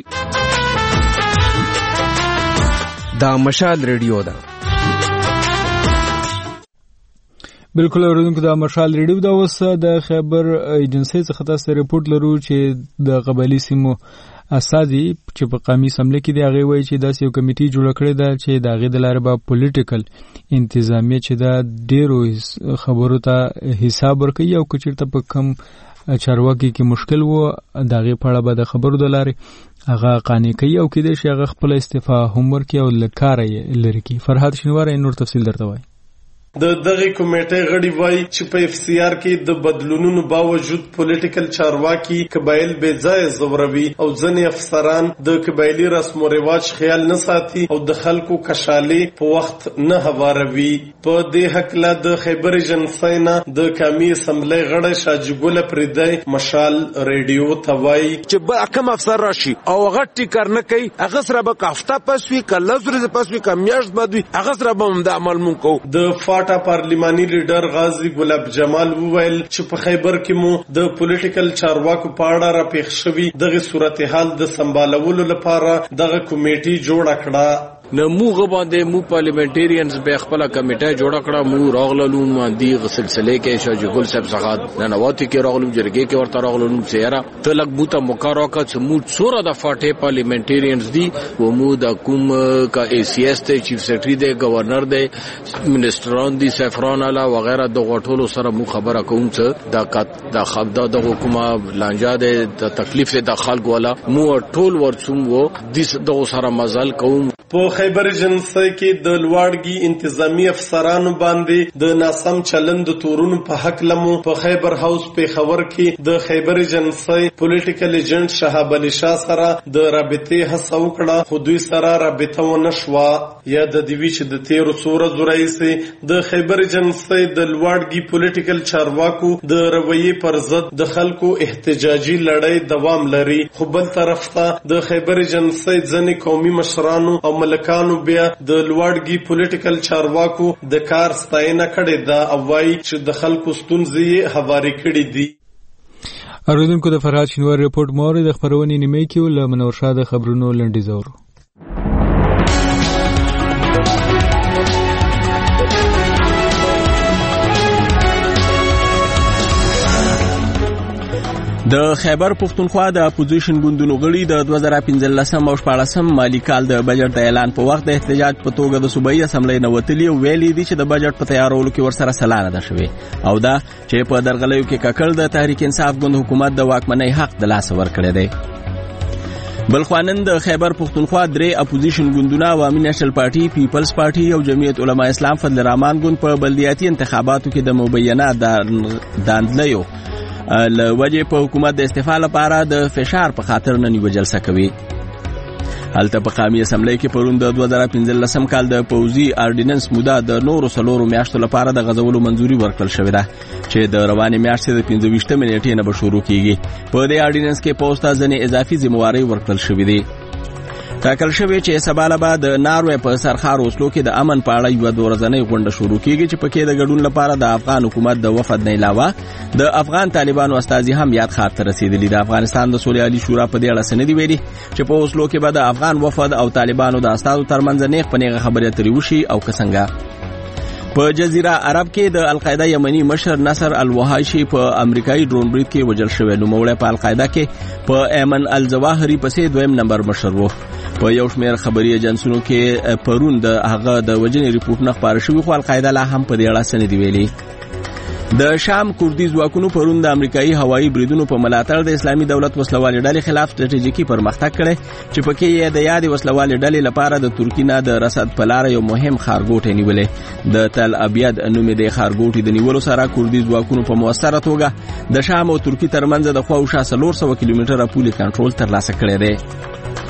دا مشال ریډیو ده. بالکل اوریدونکو دا مشال ریډیو دا اوس د خبر ایجنسی څخه تاسو ریپورت لرو چې د قبایلی سیمو اساسي چې په قومي سملې کې دی هغه وایي چې داسې یو کمیټي جوړ کړی ده چې د هغې د لارې به پولیټیکل انتظامیه چې دا ډېرو خبرو ته حساب ورکوي او که چېرته په کم چارواکي کې مشکل و د هغې په اړه به د خبرو د لارې هغه قانع کوي او کیدای شي هغه خپله استعفا هم ورکړي او له کاره یې لرې کړي. فرهاد شینواری نور تفصیل درته وایي. د دغه کمیټې غړي وایي چې په اف سی آر کې د بدلونونو باوجود پولیټیکل چارواکي قبایل بې ځایه ځوروي او ځینې افسران د قبایلي رسم و رواج خیال نه ساتي او د خلکو کشالې په وخت نه هواروي. په دې هکله د خیبر ایجنسۍ نه د قومي اسمبلۍ غړی شاجګل پریدی مشال ریډیو ته وایي چې به کوم افسر راشي او هغه ټیکر نه کوي هغه سره به هفته پس وي که لس ورځې پس وي که میاشت بعد وي هغه سره به هم د عمل مونږ کوو. د پارلیماني لیډر غازی ګلاب جمال وویل چې په خیبر کې مو د پولیټیکل چارواکو په اړه راپېښ شوي دغه صورتحال د سمبالولو لپاره دغه کمیټي جوړه کړه. نو موږ باندې مو پارلیمنټریانز به خپل کمیټه جوړه کړه مو راغللو باندې سلسله کې شاجګل صاحب څخه نه نواتی کې راغلو جرګې کې ورته راغلو سیاره ته لګ بوته مقرره کا چې مو څوره د فاټه پارلیمنټریانز دي و مو د کوم کا ای سی ایس ته چیف سیکرټری دی گورنر دی منسټران دي سفران الله وغیرہ د غټولو سره مو خبره کوم چې د خبره د حکومت لانجا د تکلیف د خلکو والا مو ټول ورڅوم وو د سره مزل کوم. په خیبر جنسي کې د لوړګي انتظامی افسرانو باندې د ناسم چلند تورونو په حق لمو په خیبر هاوس په خبر کې د خیبر جنسي پولیټیکل ایجنټ شهاب علي شاه سره د رابطې هڅه وکړه، خو دوی سره رابطه ونه شوه. یا د دوی چې د تیرو څو ورځو راهیسې د خیبر جنسي د لوړګي پولیټیکل چارواکو د رویې پر ضد د خلکو احتجاجي لړۍ دوام لري، خو بل طرف ته د خیبر جنسي ځینې قومي مشرانو او ملکانو بیا د لوړګي پولیټیکل چارواکو د کار ستاینه کړې ده او وایي چې د خلکو ستونزې هواري کړې دي. اوریدونکو د فرهاد شینوار رپورټ موري د خبرونې نیمه کې له منور شاه د خبرونو لنډیز اورو. د خیبر پښتونخوا د اپوزیشن ګوندونو غړي د دوه زره پنځلسم او شپاړسم مالي کال د بجټ د اعلان په وخت د احتجاج په توګه د صوبایي اسمبلی نه وتلي او ویلي دي چې د بجټ په تیارولو کې ورسره سلانه ده شوې او دا چې په درغلیو کې ککړ د تحریک انصاف ګوند حکومت د واکمنۍ حق د لاس ورکړی دی. بلخوانن د خیبر پښتونخوا درې اپوزیشن ګوندونه عوامي نېشنل پارټي، پیپلز پارټي او جمعیت علما اسلام فضل الرحمن ګوند په بلدیاتي انتخاباتو کې د مبینه داندلیو له وجې په حکومت د استعفا لپاره د فشار په خاطر نن یوه جلسه کوي. هلته په قومي اسمبلی کې پرون د دوه زره پنځلسم کال د پوځي آرډیننس موده د نورو څلورو میاشتو لپاره د غځولو منځوري ورکړل شوې ده چې د روانې میاشتې د پنځه ویشتمې نیټې نه به شروع کیږي. په دې آرډیننس کې پوځ ته ځینې اضافي ذمہوارۍ ورکړل شوې دي. ټاکل شوی چې سبا له بعد د ناروې په سرخار اوسلو کې د امن په اړه یوه دوه ورځنۍ غونډه شروع کیږي چې پکې د ګډون لپاره د افغان حکومت د وفد نه علاوه د افغان طالبانو استازي هم یاد خاط ته رسیدلي. د افغانستان د سولې عالی شورا په دې اړه څه نه دي ویلي چې په اوسلو کې به د افغان وفد او طالبانو د استازو ترمنځ نیغ په نیغه خبرې اترې وشي او که څنګه. په جزیره عرب کې د القاعده یمني مشر نصر الوهاشي په امریکایي ډرون برید کې وژل شوی. نوموړی په القاعده کې په ایمن الظواهري پسې دویم نمبر مشر و. په یو شمېر خبري ایجنسونو کې پرون د هغه د وژنې ریپورټونه خپاره شوي، خو القاعده لا هم په دې اړه څه نه دي ویلي. د شام کوردي ځواکونو پرون د امریکایي هوایي بریدونو په ملاتړ د اسلامي دولت وسلوالې ډلې خلاف ستراتیژیکي پرمختګ کړی چې پکې یې د یادې وسلوالې ډلې لپاره د ترکیې نه د رسد په لاره یو مهم ښارګوټی نیولې. د تل ابیض نومې د ښارګوټي د نیولو سره کوردي ځواکونو په مؤثره توګه د شام او ترکیې ترمنځ د خواوشا څلور سوه کیلومتره پولي کنټرول ترلاسه کړی دی.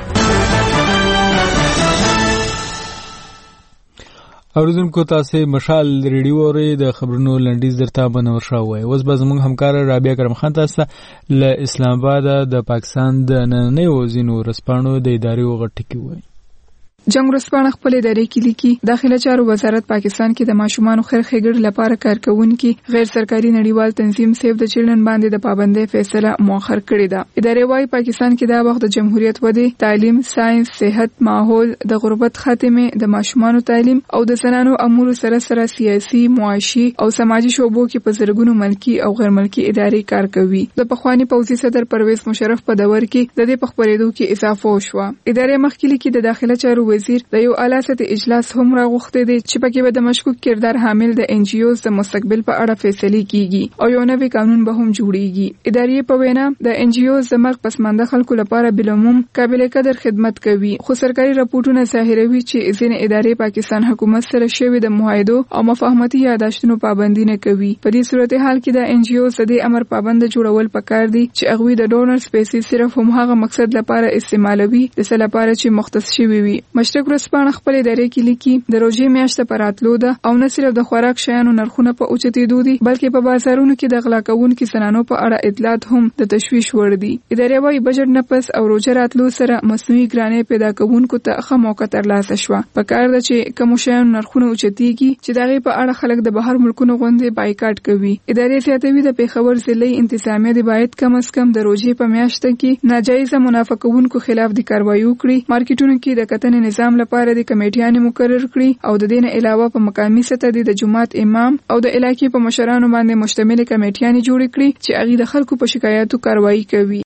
اوریدونکو تاسو مشال ریډیو اورئ د خبرونو لنډیز درته بنور شاه وای. اوس به زموږ همکار رابعه کرم خان تاسو له اسلام آباد د پاکستان د نننۍ وزینو رسپانو د ادارې وغټ کی وای. جنگ ورځپاڼه خپل ادارې کې لیکي داخله چارو وزارت پاکستان کې د ماشومان خیر ښېګړې لپاره کارکونکي غیر سرکاري نړیوال تنظیم سیف د چلډرن باندې د پابندۍ فیصله مؤخر کړې ده. ادارې وايي پاکستان کې دا وخت د جمهوریت ودې، تعلیم، ساينس، صحت، ماحول، د غربت خاتمه، د ماشومان تعلیم او د زنانو امور سره سره سیاسي، معاشي او سماجي شعبو کې په زرګونو ملکی او غیر ملکی ادارې کار کوي. د پخوانی پوځي صدر پرویز مشرف په دور کې د دې په خبرېدو کې اضافه وشوه. ادارې مخکې لیکي د داخله چارو وزیر د یو اعلی سطحي اجلاس هم راغوښتي دي چې پکې به د مشکوک کردار حامل د ان جی اوز د مستقبل په اړه فیصلې کیږي او یو نوی قانون به هم جوړیږي. ادارې په وینا د ان جی اوز د مرګ پسمانده خلکو لپاره بلوموم قابل قدر خدمت کوي، خو سرکاري راپورټونه ظاهروي چې ځینې ادارې پاکستان حکومت سره شوی د معاهدو او مفاهمتي یاداشتونو پابندي نه کوي. په دې صورتحال کې د ان جی اوز د امر پابند جوړول پکار دي چې هغه د ډونرز پیسې صرف هم هغه مقصد لپاره استعمالوي د څه لپاره چې مختص شوی وي. مشرق ورځپاڼه خپل ادارې کې لیکي د روژې میاشت پر راتلو ده او نه صرف د خوراک شیانو نرخونه په اوچتېدو دي بلکې په بازارونو کې د غلا کوونکو زنانو په اړه اطلاعات هم د تشویش وړ دي. ادارې وايي بجټ نه پس او روژه راتلو سره مصنوعي ګرانۍ پیدا کوونکو ته ښه موقع ترلاسه شوه. پکار ده چې کوم شیانو نرخونه اوچتېږي چې د هغې په اړه خلک د بهر ملکونو غوندې بایکاټ کوي. ادارې زیاتوي د پېښور ضلعي انتظامیه د باید کم از کم د روژې په میاشت کې ناجایزه منافع کوونکو خلاف د کاروایي وکړي، مارکیټونو کې د کتنې نظام لپاره د کمیټیانې مقرر کړي او د دې نه علاوه په مقامي سطح د جماعت امام او د علاقې په مشرانو باندې مشتمل کمیټیانې جوړې کړي چې هغه د خلکو په شکایاتو کاروایی کوي.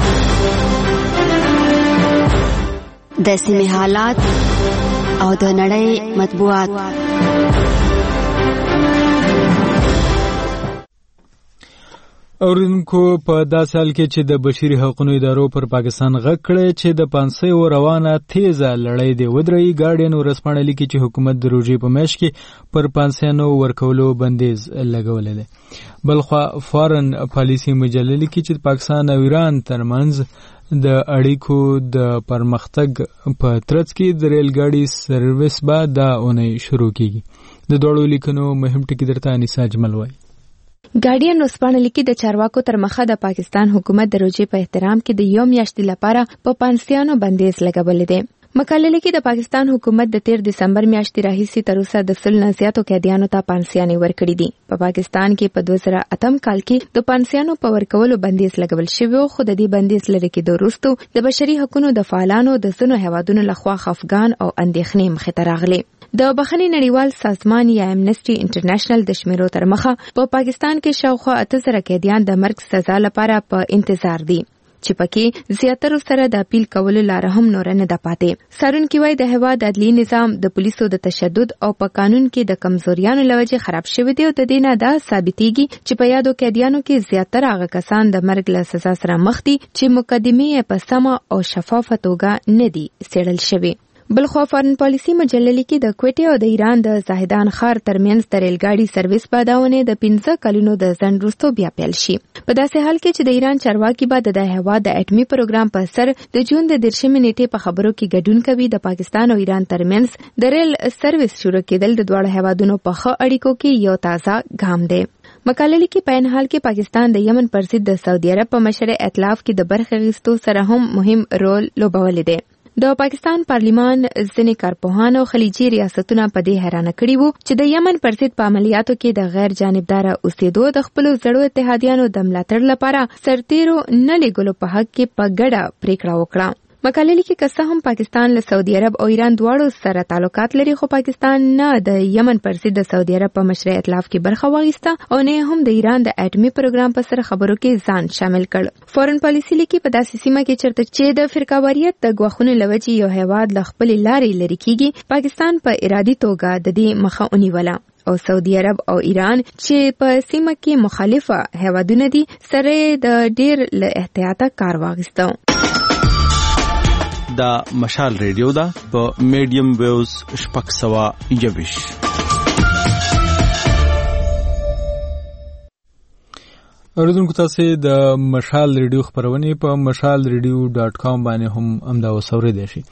د سیمې حالات او د نړۍ مطبوعات. اوریدونکو په داسې حال کې چې د بشري حقوقو ادارو پر پاکستان غږ کړی چې د پانسیو روانه تیزه لړۍ دی ودرئ. ګارډین ورځپاڼه لیکي چې حکومت د روژې په میاشت کې پر پانسیانو ورکولو بندیز لګولی دی. بلخوا فارن پالیسي مجله لیکي چې پاکستان او ایران ترمنځ د اړیکو د پرمختګ په ترڅ کې د ریل ګاډي سرویس به دا اونۍ شروع کیږي. د دوړو لیکنو مهم ټکی درته انیسا اجمل وایي. ګارډین وسپانه لیکي د چارواکو تر مخه د پاکستان حکومت د روژې په احترام کې د یو میاشتې لپاره په پانسیانو بندیز لګولی دی. مقاله لیکي د پاکستان حکومت د تیر دسمبر میاشتې راهیسې تر اوسه د سل نه زیاتو قیدیانو ته پانسیانې ورکړي دي. په پاکستان کې په دوه زره اتم کال کې د پانسیانو په ورکولو بندیز لګول شوی و، خو د دې بندیز لرې کېدو وروسته د بشري حقوقو د فعالانو د ځینو هیوادونو لخوا خفګان او اندېښنې مخې ته راغلي. د بخښنې نړیوال سازمان یا امنسټي انټرنیشنل د شمیرو تر مخه په پاکستان کې شاوخوا اته زره قیدیان د مرګ سزا لپاره په انتظار دي چې پکې زیاترو سره د اپیل کولو لاره هم نور نه ده پاتې. څارونکي وایي د هیواد عدلي نظام د پولیسو د تشدد او په قانون کې د کمزوریانو له وجې خراب شوی دی او د دې نه دا ثابتېږي چې په یادو قیدیانو کې زیاتره هغه کسان د مرګ له سزا سره مخ دي چې مقدمې په سمه او شفافه توګه نه دي څېړل شوي. بلخوا فارن پالیسي مجله لیکي د کویټې او د ایران د زاهدان ښار ترمنځ د ریل ګاډي سرویس به دا اونۍ د پنځه کلونو د ځنډ وروسته بیا پیل شي. په داسې حال کې چې د ایران چارواکي به د هیواد د اټومي پروګرام په سر د جون د دېرشمې نیټې په خبرو کې ګډون کوي، د پاکستان او ایران ترمنځ د ریل سرویس شروع کېدل د دواړو هیوادونو په ښه اړیکو کې یو تازه ګام دی. مقاله لیکي په این حال کې پاکستان د یمن پر ضد د سعودي عرب په مشر ائتلاف کې د برخې اخیستو سره هم مهم رول لوبولی دی. د پاکستان پارلیمان ځینې کارپوهان او خلیجي ریاستونه په دې حیرانه کړي وو چې د یمن پر ضد په عملیاتو کې د غیر جانبداره اوسېدو د خپلو زړو اتحادیانو د ملاتړ لپاره سرتیرو نه لیږلو په حق کې په ګډه پریکړه وکړه. مقاله لیکي که څه هم پاکستان له سعودي عرب او ایران دواړو سره تعلقات لري، خو پاکستان نه د یمن پر ضد د سعودي عرب په مشر ائتلاف کې برخه واخیسته او نه هم د ایران د اټومي پروګرام په سر خبرو کې ځان شامل کړ. فارن پالیسي لیکي په داسې سیمه کې چرته چې د فرقواریت د ګواښونو له وجې یو هیواد له خپلې لارې لرې کیږي، پاکستان په ارادي توګه د دې مخه ونیوله او سعودي عرب او ایران چې په سیمه کې مخالفه هیوادونه دي سره د ډیر له احتیاطه کار واخیسته. دا مشال ریډیو دا په میډیم ویوز شپږ سوه یویش. اوریدونکو تاسو د مشال ریډیو خبرونه په مشال ریډیو ډاټ کام باندې هم امدا وسوریدئ شي.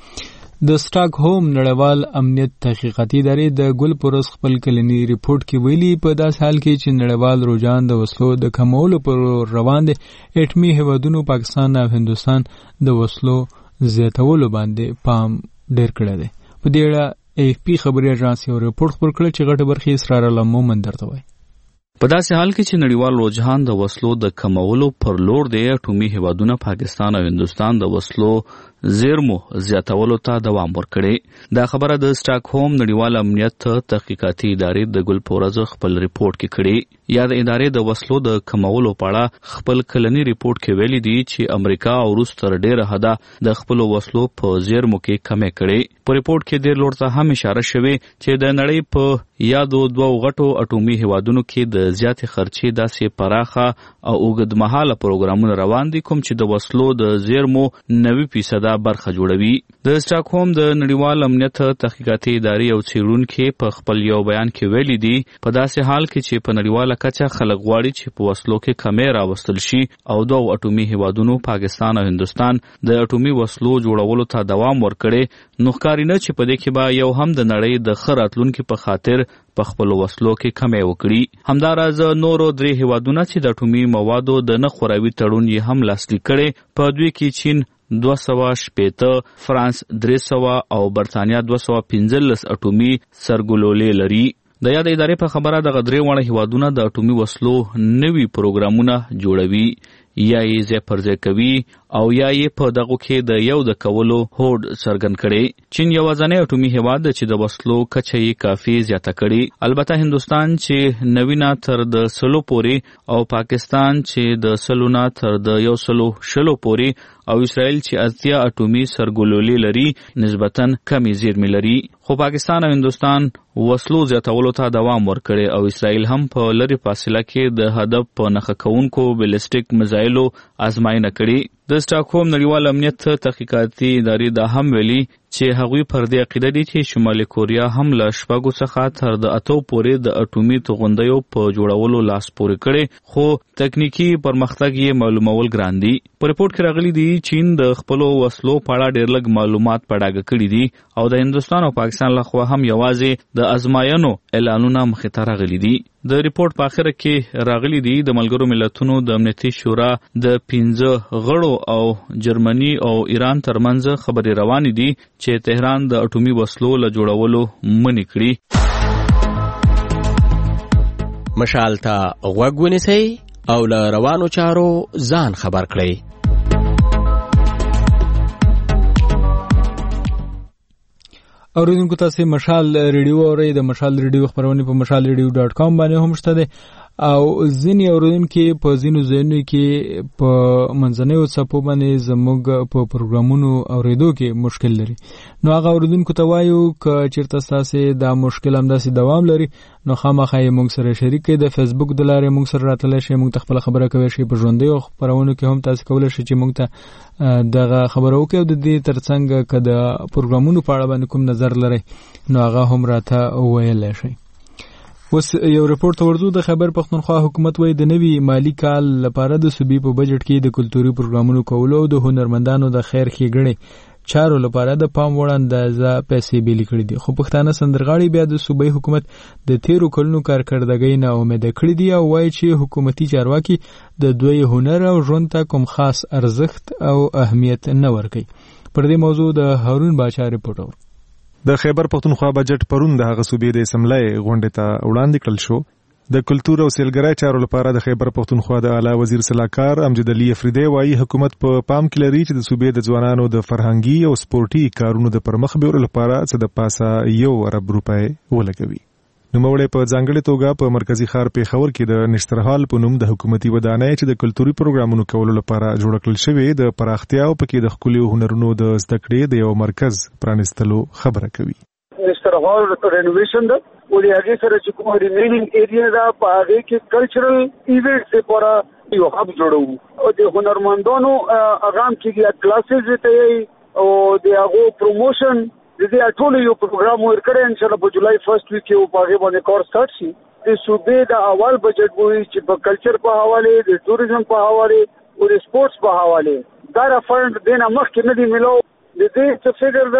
د سټاک هوم نړیوال امنیت تحقیقاتي ادارې د ګل پروس خپل کلنی ریپورت کې ویلي په داسې حال کې چې نړیوال رجحان د وسلو د کمولو پر روان دی، اټمي هیوادونو پاکستان او هندوستان د وسلو زیاتولو باندې پام ډیر کړی دی. په دې اړه اف پی خبري اژانس یو ریپورت خپور کړ چې غټه برخه اسرار الله مومن درته وایي. په داسې حال کې چې نړیوال رجحان د وسلو د کمولو پر لور دی، اټومي هیوادونه پاکستان او هندوستان د وسلو زیرمو زیاتولو ته دوام ورکړي. دا خبره د سټاک هوم نړیوال امنیت تحقیقاتي ادارې د ګل پورز خپل ریپورت کې کړي. یا د ادارې د وسلو د کمولو په اړه خپل کلنی ریپورت کې ویلي دي چې امریکا او روس تر ډیره حده د خپل وسلو په زیرمو کې کمې کړي. په ریپورت کې د لور ته هم اشاره شوې چې د نړۍ په یادو دوه غټو اټومي هیوادونو کې د زیاتې خرچې داسې پراخه او اوږدمهاله پروګرامونه روان دي کوم چې د وسلو د زیرمو نوي فیصده برخه جوړوي. د سټاک هوم د نړیوال امنیت تحقیقاتي ادارې او څېړونکي په خپل یو بیان کې ویلي دي په داسې حال کې چې په نړیواله کچه خلک غواړي چې په وسلو کې کمې راوستل شي او دوه اټومي هیوادونو پاکستان او هندوستان د اټومي وسلو جوړولو ته دوام ورکړي، نو ښکاري نه چې په دې کې به یو هم د نړۍ د ښه راتلونکي په خاطر په خپلو وسلو کې کمې وکړي. همداراز نورو درې هیوادونه چې د اټومي موادو د نه خوراوي تړون یې هم لاسلیک کړی، په دوی کې چین دوه سوه شپېته، فرانس درې سوه او برطانیا دوه سوه پنځلس اټومي سرګلولې لري. د یاد ادارې په خبره دغه درې واړه هیوادونه د اټومي وسلو نوي پروګرامونه جوړوي، یا یې ځای پر ځای کوي او یا یې په دغو کې د یو د کولو هوډ څرګند کړي. چین یوازینی اټومي هیواد چې د وسلو کچه یې کافي زیاته کړي. البته هندوستان چې نوینه تر د سلو پورې او پاکستان چې د سلو نه تر د یو سلو شلو پورې او اسرائیل چې اتیا اټومي سرګلولې لري نسبتاً کمې زیرمې لري. خو پاکستان او هندوستان وسلو زیاتولو ته دوام ورکړي او اسرائیل هم په لري فاصله کې د هدف په نښه کوونکو بالستیک میزایلو ازمایښت کړي. د سټاکهولم نړیوال امنیت تحقیقاتي ادارې دا هم ویلي چې هغوی پر دې عقیده دي چې شمالي کوریا هم له شپږو څخه تر د اتو پورې د اټومي توغندیو په جوړولو لاس پورې کړي، خو تکنیکی پرمختګ یې معلومول ګران دي. په ریپورت کې راغلي دي چین د خپلو وسلو په اړه ډېر لږ معلومات په ډاګه کړي دي او د هندوستان او پاکستان لخوا هم یوازې د ازمایښتونو اعلانونه مخې ته راغلي دي. د ریپورت په اخر کې راغلي دي د ملګرو ملتونو د امنیتي شورا د پنځه غړو او جرمني او ایران ترمنځ خبرې روانې دي چې تهران د اټومي وسلو له جوړولو منع کړي. مشال ته غوږ ونیسئ او له روانو چارو ځان خبر کړئ. اوریدونکو تاسو مشال ریډیو اورئ. د مشال ریډیو خبرونه په مشال ریډیو ډاټ کام باندې هم شته ده او ځینې اوریدونکو په ځینو ځایونو کې په منځنیو څپو باندې زموږ په پروګرامونو اوریدو کې مشکل لري. نو هغه اوریدونکو ته وایو چې چیرته تاسو دا مشکل هم داسې دوام لري نو خامخا یې موږ سره شریک کړئ. د فیسبوک د لارې موږ سره راتللی شئ، موږ ته خپله خبره کولی شئ. په ژوندیو خپرونو کې هم تاسو کولی شئ چې موږ ته دغه خبره وکړئ او د دې ترڅنګ که د پروګرامونو په اړه باندې کوم نظر لرئ نو هغه هم راته وویلی شئ. اوس یو ریپورت ورځو. د خیبر پښتونخوا حکومت وایي د نوي مالی کال لپاره د صوبې په بجټ کې د کلتوري پروګرامونو کولو او د هنرمندانو د خیر ښېګڼې چارو لپاره د پام وړ اندازه پیسې بیلې کړې دي. خو پښتانه سندرغاړي بیا د صوبایي حکومت د تیرو کلونو کارکردګۍ نه امیده کړي دي او وایي چې حکومتي چارواکي د دوی هنر او ژوند ته کوم خاص ارزښت او اهمیت نه ورکوي. پر دې موضوع د هارون باچا ریپورټ اور. د خیبر پښتونخوا بجټ پرون د هغه صوبې د اسمبلی غونډې ته وړاندې کړل شو. د کلتور او سیلګرۍ چارو لپاره د خیبر پښتونخوا د اعلی وزیر سلاکار امجد علي افریدی وایي حکومت په پام کې لري چې د صوبې د ځوانانو د فرهنګي او سپورتي کارونو د پرمخ بیولو لپاره څه د پاسه یو ارب روپۍ ولګوي. نوموړی په ځانګړې توګه په مرکزی ښار پیښور کې د نشترحال په نوم د حکومتي ودانۍ چې د کلتوري پروګرامونو کولو لپاره جوړ کړل شوې د پراختیا او پکې د ښکلیو هنرونو د زده کړې د یو مرکز پرانیستلو خبره کوي. نشترحال رینوویشن ده او د هغې سره چې کوم ریمینینګ ایریا ده په هغې کې کلچرل ایونټس لپاره یو هب جوړوو او د هنرمندانو هغه هم کېږي کلاسز ته یې او د هغو پروموشن د دې ټولو یو پروګرام ورکړی انشاءالله په جولای فرست ویک کې په هغې باندې کار سټارټ شي. د صوبې د اول بجټ به وي چې په کلچر په حوالې د ټوریزم په حوالې او د سپورټس په حوالې دا را فنډ دې نه مخکې نه دی میلاو. د دې څه فګر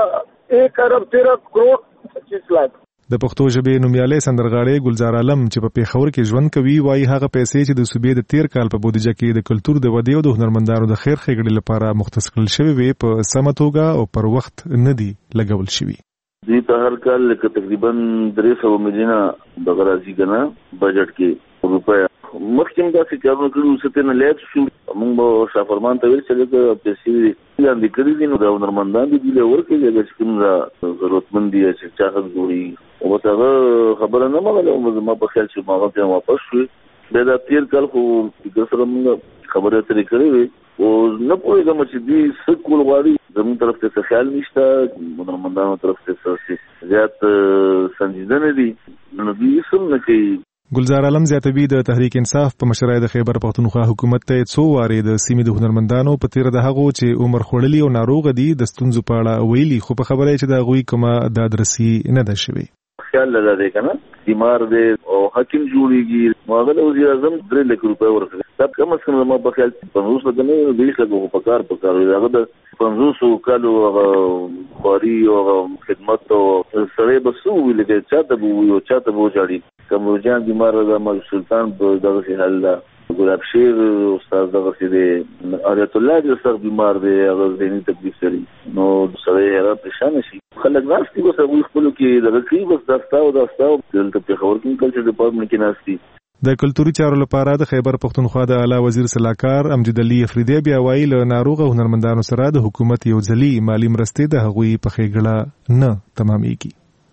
ده ایک ارب تیرہ کروڑ پچیس لاکھ. د پښتو ژبې نومیالي سندرغاړی ګلزار عالم چې په پیښور کې ژوند کوي وایي هغه پیسې چې د صوبې د تیر کال په بودیجه کې د کلتور د ودې او د هنرمندانو د خیر ښېګڼې لپاره مختص کړل شوې وې په سمه توګه او پر وخت نه دي لګول شوي. دوی ته هر کال لکه تقریبا درې سوه میلیونه دغه راځي که نه بجټ کې روپۍ. مخکې هم داسې کارونه کړي اوس ته نه لیک شو. موږ به شاهفرمان ته ویل چې لکه پیسې لاندې کړي دي نو د هنرمندان دي دوی له ورکوي هغه چې کوم را ضرورتمند دي چې چا حق جوړي او بس هغه خبره نه منله. زما په خیال چې هغه ته واپس شوې. بیا دا تېر کال خو فکر سره موږ خبرې اترې کړې وې او نه پوهېږم چې دوی څه کول غواړي. زموږ طرف ته څه خیال نشته، هنرمندانو طرف ته څه زیات سنجیده نه دي نو دوی هېڅ هم نه کوي. ګلزار عالم زیاتوي د تحریک انصاف په مشرۍ د خیبر پښتونخوا حکومت ته څو وارې د سیمې د هنرمندانو په تیره د هغو چې عمر خوړلي او ناروغه دي د ستونزو په اړه ویلي، خو په خبره چې د هغوی کومه دادرسي نه ده شوې. خیال لگا دی که نه بیمار دی او حکیم جوړېږي نو هغه له وزیر اعظم درې لکه روپۍ ورکړي. دا کم از کم زما په خیال پنځوس لکه نه دېرش لکه خو په کار په کار وي. هغه د پنځوسو کالو هغه خواري او هغه خدمت او سړی به څه ووایي لکه چا ته به ووایي او چا ته به وچاړي. کمروجان بیمار ده، ملک سلطان په دغسې حال ده، ګلاب شیر استاد دغسې دی، آریت الله ډېر سخت بیمار دی، هغه ذهني تکلیف لري نو سړی حیران پریشانه شي. خلک ناست دي بس هغوی خپلو کې دغه کوي بس دا ستا او دا ستا دلته پېښور کې کلچر ډپارټمنټ کې ناست دي. د کلتوري چارو لپاره د خیبر پښتونخوا د اعلی وزیر سلاکار امجد علي افریدی بیا وایي له ناروغه هنرمندانو سره د حکومت یو ځلي مالي مرستې د هغوی په ښېګړه نه تمامیږي.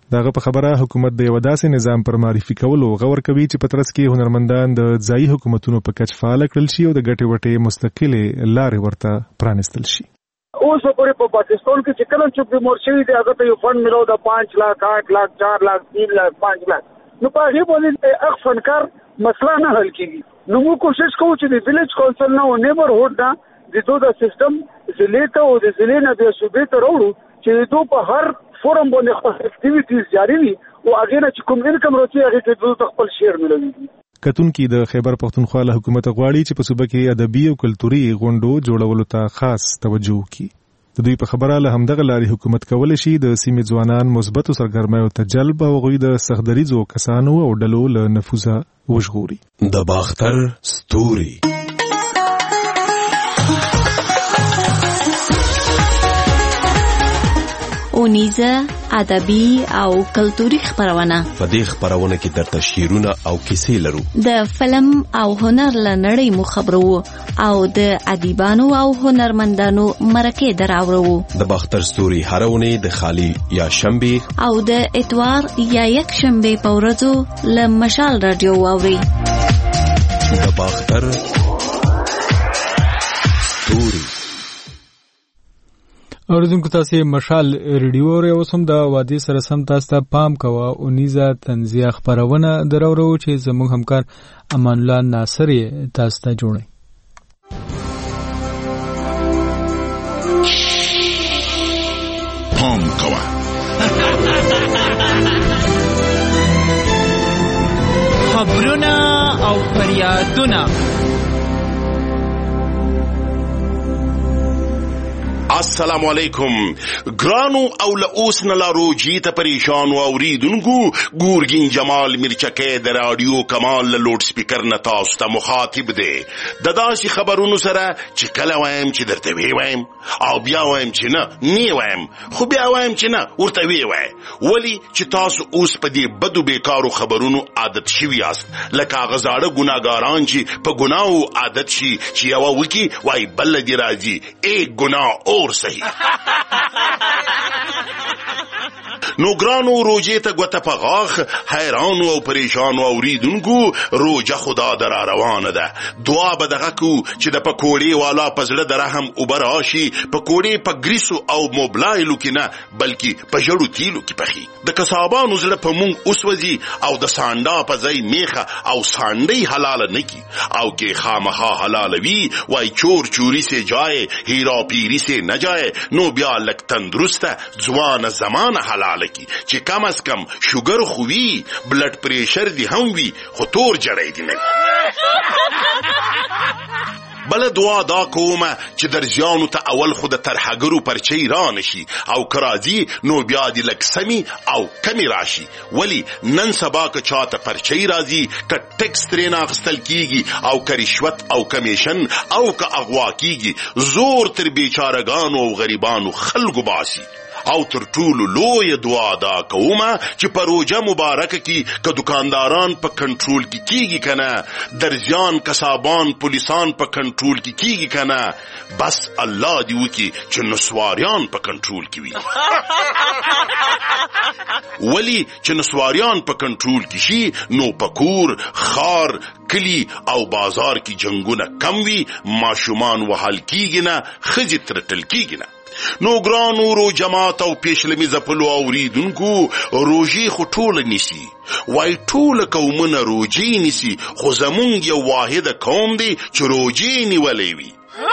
دغه په خبره حکومت د یو داسې نظام پر معرفي کولو غور کوي چې په ترڅ کې هنرمندان د ځایي حکومتونو په کچ فعال کړل شي او د ګټې وټې مستقلې لارې ورته پرانستل شي. اوس پورې په پاکستان کې چې کله چې د مرشد دی هغه ته یو فند ملو د پانچ لاک آٹھ لاک چار لاک تین لاک پانچ لاک نو په هغه باندې اخ فنکار مسله نه حل کیږي. نو موږ کوشش کوو چې د ویلیج کونسل نه او نیبرهوډ نه د دوه د سیستم ضلع ته او د ضلع نه د صوبې ته راوړو چې دوه په هر فورم باندې خپل اکټیویټیز جاری وي او هغه نه چې کوم انکم راځي هغه ته دوه خپل شیر ملوي. کتونکي د خیبر پختونخوا له حکومت غواړي چې په صوبه کې ادبي او کلتوري غونډو جوړولو ته خاص توجه وکړي. د دوی په خبره له همدغه لارې حکومت کولی شي د سیمې ځوانان مثبتو سرګرمیو ته جلب او هغوی د سختدریځو کسانو او ډلو له نفوذه وژغوري. د باختر ستوري اونیزه ادبي او کلتوري خبرونه. په دې خبرونه کې درته شعرونه او کیسې لرو. د فلم او هنر لنړۍ مو خبرو او د ادیبانو او هنرمندانو مرکې دراوړو. د باختر ستوري هرونه د خالی یا شنبه او د اتوار یا یک شنبه په ورځو له مشال رادیو واوري. د باختر ستوري. اوریدونکو تاسو مشال ریډیو ری اوسم د وادي سره سم تاسو ته پام کوه او نیزه تنزیه خبرونه درورو چې زموږ همکار امان الله ناصر تاسو ته جوړي. پام کوه خبرونه او فریادونه. السلام علیکم ګرانو او له اوس نه لا روجي ته پریشان او اوریدونکو ګورګین جمال مرچکه د رادیو کمال له لوډ سپیکر نه تاسو ته مخاطب دی د داسې خبرونو سره چې کله وایم چې درته وی وایم او بیا وایم چې نه نه وایم خو بیا وایم چې نه ورته وی وای ولی چې تاسو اوس په دې بدو بیکارو خبرونو عادت شوی یاست لکه غزاړه ګناګاران چې په ګناو عادت شي چې یو وکی وای بل دی راځي ایک ګناه اور صحیح نو ګرانو روجه ته ګوته په غاخ حیران او پریشان او اوریدونکو روجه خدا در روانه ده دعا به دغه کو چې د پکوړې والا پزړه درهم وبراشي پکوړې په ګریسو او موبلایلو کې نه بلکې په جړو تیلو کې پخې د کسابانو زړه په مونږ اوسوځي او د سانډا په ځای میخه او سانډي حلال نه کی او کې خامخا حلال وی وای چور چوری سے جائے ہیرا پیری سے نہ جائے نو بیا لک تندرسته ځوان زمانه حلال کی چې کم از کم شوګر خووي بلډ پریشر دی هم وی خو تور جړی دی نه بل دعا دا کومه چې درځانو ته اول خود ترحګرو پرچی را نشي او کرازي نو بیا دی لکسمی او کمی راشي ولی نن سبا که چاته پرچی راځي که ټیکس ترې اخیستل کیږي او که رشوت او کمیشن او که اغوا کیږي زور تر بیچارهګانو او غریبانو خلکو باسي او تر ټولو لوی دعا دا کومه چې په روزه مبارکه کې که دکانداران په کنټرول کې کیږي کنه درځان کسابان پولیسان په کنټرول کې کیږي کنه بس الله دی وکي چې نسواریان په کنټرول کې وي ولی چې نسواریان په کنټرول کې شي نو پکور خار کلی او بازار کې جنگونه کم وي ماشومان وحال کیږي نه خځې ترټل کیږي نه نو ګرانو رو جماعت او پیشلمی زپلو اوریدونکو روجی خو ټول نیسی وای ټول قومونه روجی نیسی خو زمونږ یو واحد قوم دی چې روجی نیولې وي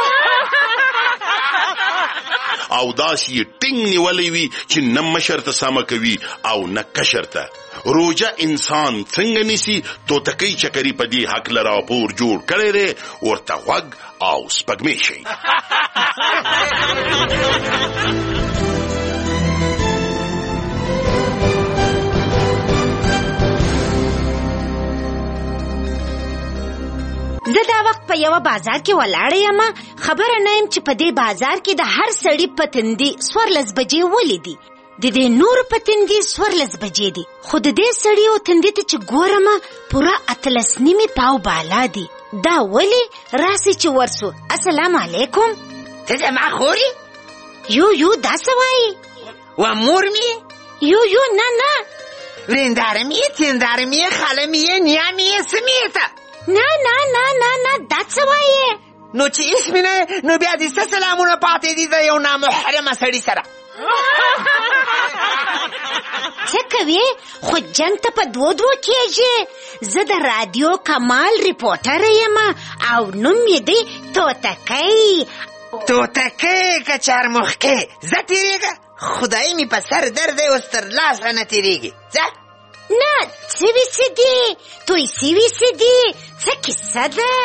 او داسې ټینګ نیولې وي چې نه مشر ته سم کوي او نه کشر ته روجه انسان څنګه نیسی تو تکي چکرې په دې حق لرا پور جوړ کړي ره ورته غوږ او سپګمې شي زه دا وخت په یو بازار کې ولاړ یم خبره نه يم چې په دې بازار کې د هر سړي پتندي سورلس بجې ولیدي د دې نور پتندي سورلس بجې دي خو د دې سړي او تندي ته چې ګورم پورا اتلس نیمه پاو بالا دي دا ولی راسي چې ورسو السلام علیکم ته ما خوري یو یو دا سوای و مور می یو یو نه نه ورندارم یې تیندارم یې خالم یې نیام یې سمیته نه نه نه نه نه دا څه وایې نو چې اسم نه نو بیا دې څه سلامونه پاتې دي د یو نامحرمه سړي سره څه کوې خو جنګ ته په دوه دوه کېږي زه د رادیو کمال ریپورټر یم او نوم یې دی توتکی توتکی که چارمخکې زه تېرېږه خدای مې په سر درد دی اوس تر لاسه نه تېرېږي ځه نه سوي څه دي توی سوي څه دي څه کیسه ده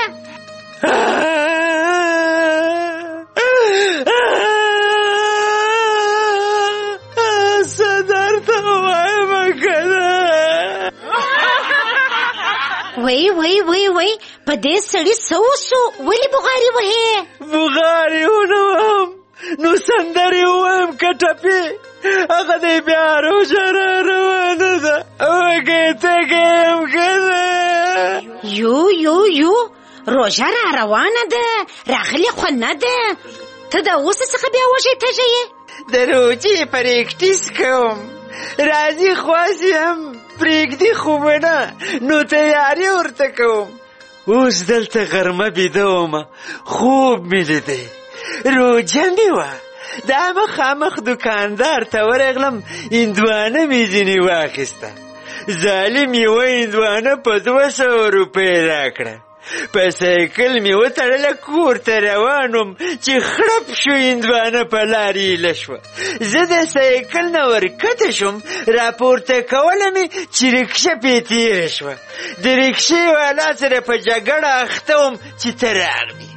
وای وای وای وای په دې سړي څه وسو ولې بغارې وهې بغارې ونه وهم نو سندرې ووایم که ټپې هغه دی بیا روژه را روانه ده وږی تږی یم که نه یو یو یو روژه را روانه ده راغلې خو نه ده ته د اوسه څخه بیا وږی تږی یې د روژې پریکټیس کوم راځي خواست یم پرېږدي خو به نه نو تیاري ورته کوم اوس دلته غرمه بیده ومه خوب مې لیدی روژه مې وه دا مخامخ دوکاندار ته ورغلم هندوانه مې ځینې واخیسته ظالم یوه هندوانه په دوه سوه روپۍ راکړه په سایکل مې وتړله کور ته روان وم چې خړپ شو هندوانه په لار ایله شوه زه د سایکل نه ورکته شوم راپورته کوله مې چې رکشه پې تېره شوه د رکشې والا سره په جګړه اخته وم چې ته راغلې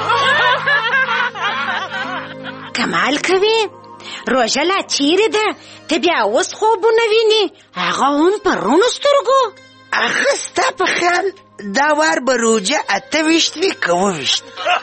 کمال کوي روژه لا چیرې ده ته بیا اوس خوبونه وینې هغه هم په رڼو سترګو هغه ستا په خیال دا وار به روژه اته ویشت وي که اوه ویشت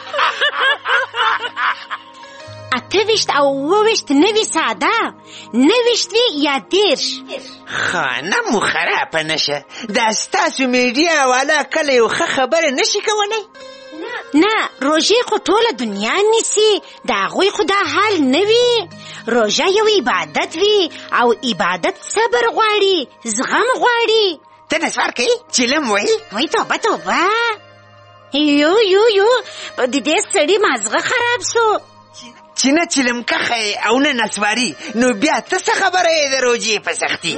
اته ویشت او اوه ویشت نه وي ساده نه ویشت وي یا دېرش خانه مو خرابه نشه دا ستاسو میډیا والا کله یو ښه خبره نشي کولی نه روژې خو ټوله دنیا نیسي د هغوی خو دا حال نه وي روژه یو عبادت وي او عبادت صبر غواړي زغم غواړي ته نسوار کوي چیلم وایي وای توبه توبه یو یو یو د دې سړي مازغه خراب سو چې نه چیلم کښی او نه نسواري نو بیا ته څه خبره یې د روژې په سختي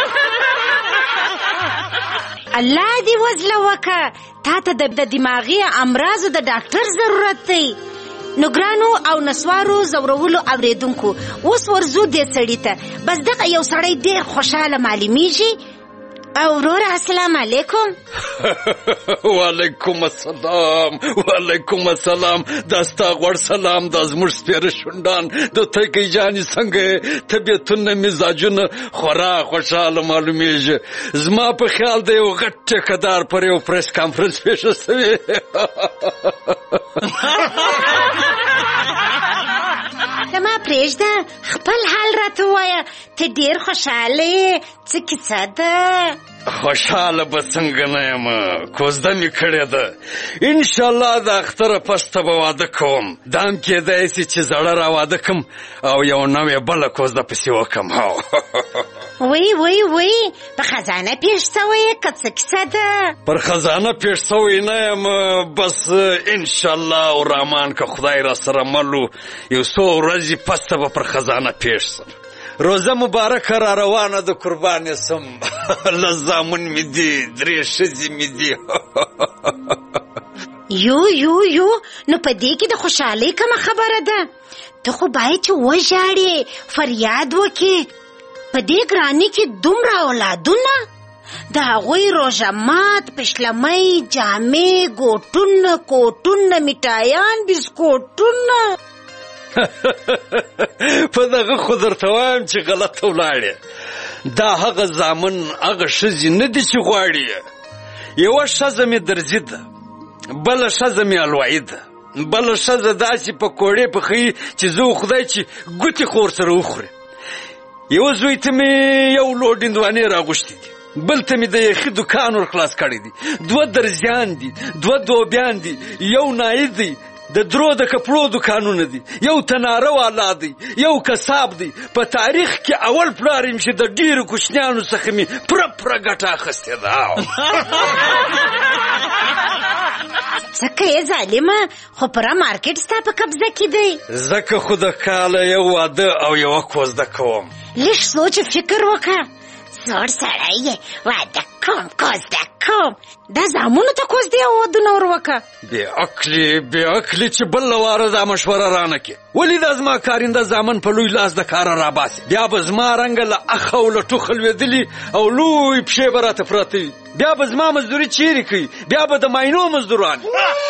الله دې وزله وکه تا ته د دماغي امراضو د ډاکټر ضرورت دی نو ګرانو او نسوارو زورولو اوریدونکو اوس ورځو دې سړي ته بس دغه یو سړی ډېر خوشحاله معلومیږي او وروره السلام علیکم وعلیکم السلام وعلیکم السلام دا ستا غوړ سلام دا زموږ سپېره شونډان د تږي جانې څنګه طبیعتونه مزاجونه خورا خوشحاله معلومیږي زما په خیال د یو غټ ټیکهدار پر یو پریس کانفرنس پیښه سوې ته ما پرېږده خپل حال راته ووایه ته ډېر خوشحاله یې څه کیسه ده خوشحاله به څنګه نه یم کوزده مې کړې ده انشاءالله د اختره پسته به واده کوم دا هم کېدای سي چې زړه را واده کړم او یو نوې بله کوزده پسې وکړم وی وی وی په خزانه پیښ سوی که څه کیسه ده پر خزانه پیښ سوی نه یم بس انشاءالله او رحمان که خدای را سره ملو یو څو ورځې پسته به پر خزانه پیښ سم روزه مبارکه را روانه د قربانې سم لس زامن مې دي درې ښځې مې دي یو یو یو نو په دې کې د خوشحالۍ کومه خبره ده ته خو باید چې وژاړې فریاد وکړې په دې ګرانۍ کې دومره اولادونه د هغوی روژه مات پشلمۍ جامې ګوټونه کوټونه میټایان بسکوټونه په دغه خو درته وایم چې غلطه ولاړې دا هغه زامن هغه ښځې نه دي چې غواړي یوه ښځه مې درځي ده بله ښځه مې الوایي ده بله ښځه داسې پکوړې پخوي چې زه خدای چې ګوتې خو ورسره وخورې یوه زوی ته مې یو لوډ هندوانې راغوښتې دي بل ته مې د یخي دوکان ور خلاص کړی دی دوه درزیان دي دوه دوبیان دي یو نایي دی د درو د کپړو دوکانونه دي، یو تناره والا دی، یو کساب دی. په تاریخ کې اول پلار یم چې د ډېرو کوچنیانو څخه مې پوره پوره ګټه اخیستې ده. ځکه یې ظالمه خو پوره مارکېټ ستا په قبضه کې دی. ځکه خو د کاله یو واده او یوه کوزده کوم. لږ سوچ فکر وکړه. زوړ سړی یې واده کوم کوزده کوم، دا زامنو ته کوزدې او ودونه ور وکړه. بې عقلې بې عقلې چې بله واره دا مشوره رانه کې. ولې دا زما کارنده زامن په لوی لاس د کاره راباسي؟ بیا به زما رنګه له اخ او له ټوخه لوېدلي او لوی پښې به راته پراته وي. بیا به زما مزدوري چیرې کوي؟ بیا به د ماینو مزدوران.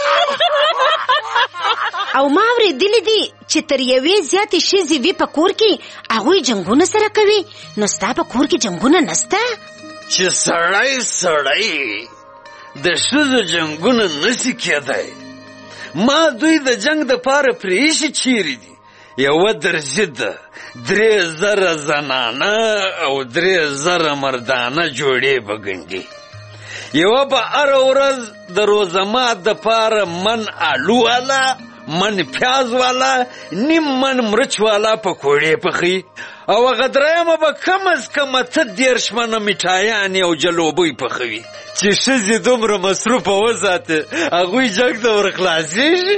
او ما اورېدلي دي چې تر یوې زیاتې ښځې وي په کور کې هغوی جنګونه سره کوي. نو ستا په کور کې جنګونه نسته؟ چې سړی سړی د ښځو جنګونه نسي کېدی. ما دوی د جنګ دپاره پرېښي چیرې دي. یوه درزي ده، درې زره زنانه او درې زره مردانه جوړې به ګنډي. یوه به هره ورځ د روزمات دپاره من آلو والا، من پیاز والا، نیم من مرچ والا پکوړې پخوي. او هغه درېیمه به کم از کم اته دېرش منه میټایانې او جلوبۍ پخوي. چې ښځې دومره مصروفه وساتې هغوی جنګ ته ورخلاصېږي.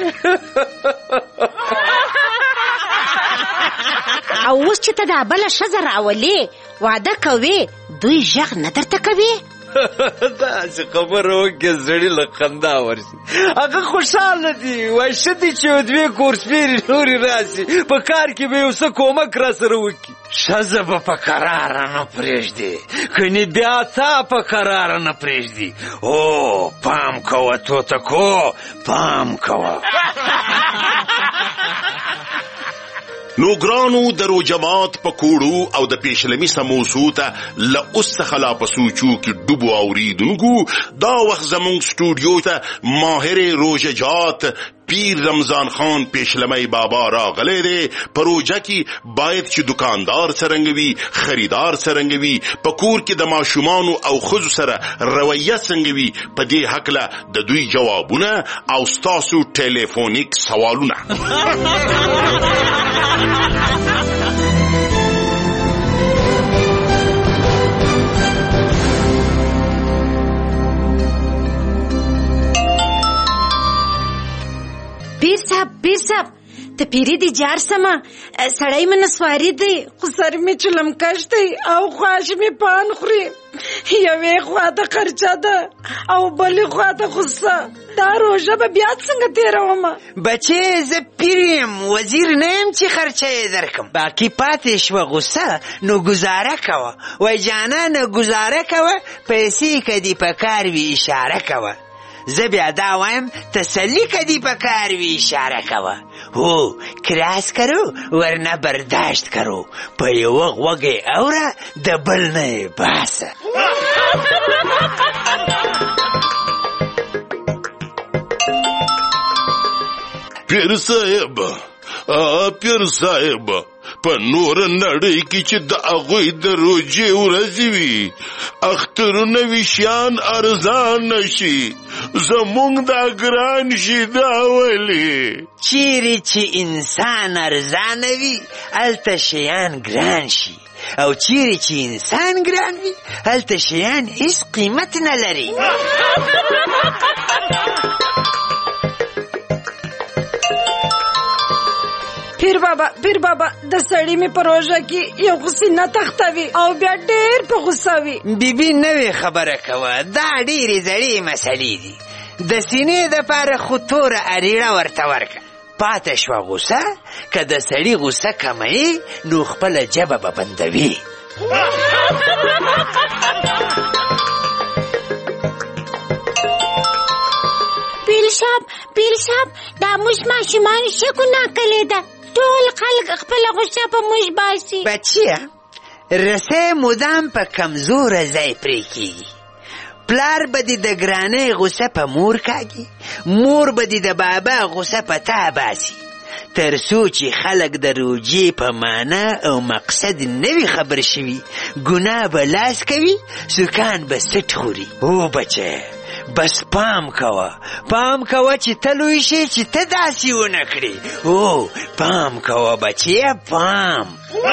او اوس چې ته دا بله ښځه راولې واده کوې، دوی غږ نه درته کوي؟ داسې خبره وکړې زړي له خندا ورشي. هغه خوشحاله دي، وایي ښه دی چې یو دوې کورسپېرې نورې راسي، په کار کې به یو څه کومک را سره وکړي. ښځه به په قراره نه پرېږدي، کنې بیا تا په قراره نه پرېږدي. او پام کوه توتکو، پام کوه. نو ګرانو د روجمات په کوړو او د پیشلمي سموسو ته له اوس څخه لا په سوچو کې ډوبو اورېدونکو، دا وخت زموږ سټوډیو ته ماهر روژهجات پیر رمضان خان پیشلمی بابا راغلی دی. په روژه کې باید چې دکاندار څرنګه وي، خریدار څرنګه وي، په کور کې د ماشومانو او ښځو سره رویه څنګه وي، په دې هکله د دوی جوابونه او ستاسو ټلیفونیک سوالونه. پیر صاحب پیر صاحب ته پیری دی جار سمه، سړی مې نسواري دی، خو سر مې چلمکش دی او خواش مې پان خوري. یوې خوا ته خرچه ده او بلې خوا ته غصه. دا روژه به بیا څنګه تېرومه؟ بچې زه پیر یم، وزیر نه یم چې خرچه یې درکم. باقي پاتې شوه غصه، نو ګزاره کوه. وای جانانه ګزاره کوه، پیسې که دې په کار وي اشاره کوه. زه بیا دا وایم تسلی که دې په کار وي اشاره کوه. هو کراس کرو ورنه برداشت کرو، په یوه غوږی اوره د بل نه یې باسه. پیر صاحب پیر صاحب په نور نړۍ کې چې د هغوی د روژې ورځې وي، اخترونه ویشیان ارزان نشي، زمونږ دا ګران شي دا ولې؟ چیرې چې انسان ارزانه وي هلته شیان ګران شي، او چیرې چې انسان ګران وي هلته شیان هیڅ قیمت نه لري. پیر بابا پیر بابا د سړی مې په روژه کې یو غصې نه تختوي او بیا ډېر په غصه وي. بیبي نوې خبره کوه، دا ډېرې زړې مسلې دي. د سینې دپاره خو توره اریړه ورته ورکړه. پاته شوه غصه، که د سړي غصه کموي نو خپله ژبه به بندوي. پیل صاحب پیل صاحب دا موږ ماشومانو څه ګناه کړې ده؟ ټول خلک خپله غصه په موږ باسي. بچیه رسۍ مدام په کمزوره ځای پرې کېږي. پلار به دې د ګرانۍ غصه په مور کاږي، مور به دې د بابا غصه په تا باسي. تر څو چې خلک د روژې په معنا او مقصد نه وي خبر شوي، ګناه به لاس کوي، سکان به سټ خوري. او بچه بس پام کوه پام کوه چې ته لوی شې چې ته داسې ونه کړې او پام کوه بچیه پام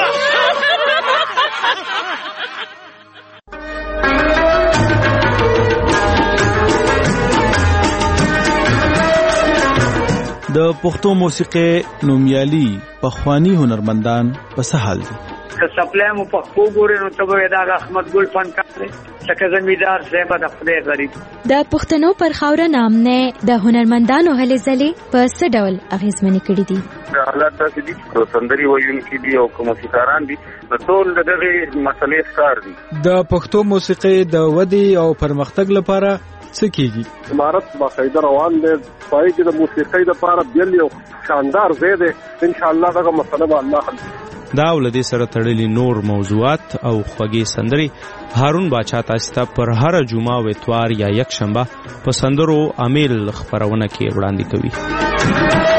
د پښتو موسیقي نومیالي پخوانی هنرمندان په څه حال دي؟ که سپلای مو پښتو ګورې نو ته به دا احمد ګل فنکار دی څنګه زمیدار صاحب د خدای غریب د پښتنو پر خاوره نامنه د هنرمندانو هلې ځلې په څه ډول اغیزمنې کړې دي؟ حالات داسې دي چې سندري ویونکي دي او موسیقاران دي د ټول دغه مسلې ښکار دي. د پښتو موسیقي د ودې او پرمختګ لپاره څه کیږي؟ امارت باقاعده روان دی پای کې د موسیقۍ لپاره بل یو شاندار ځای دی ان شاء الله دغه مسله به الله حل دا ولدي سره تړلي نور موضوعات او خوږې سندري هارون باچا تاسو ته پر هر جمعه او اتوار یا یک شنبه په سندرو امیل خبرونه کې وړاندې کوي.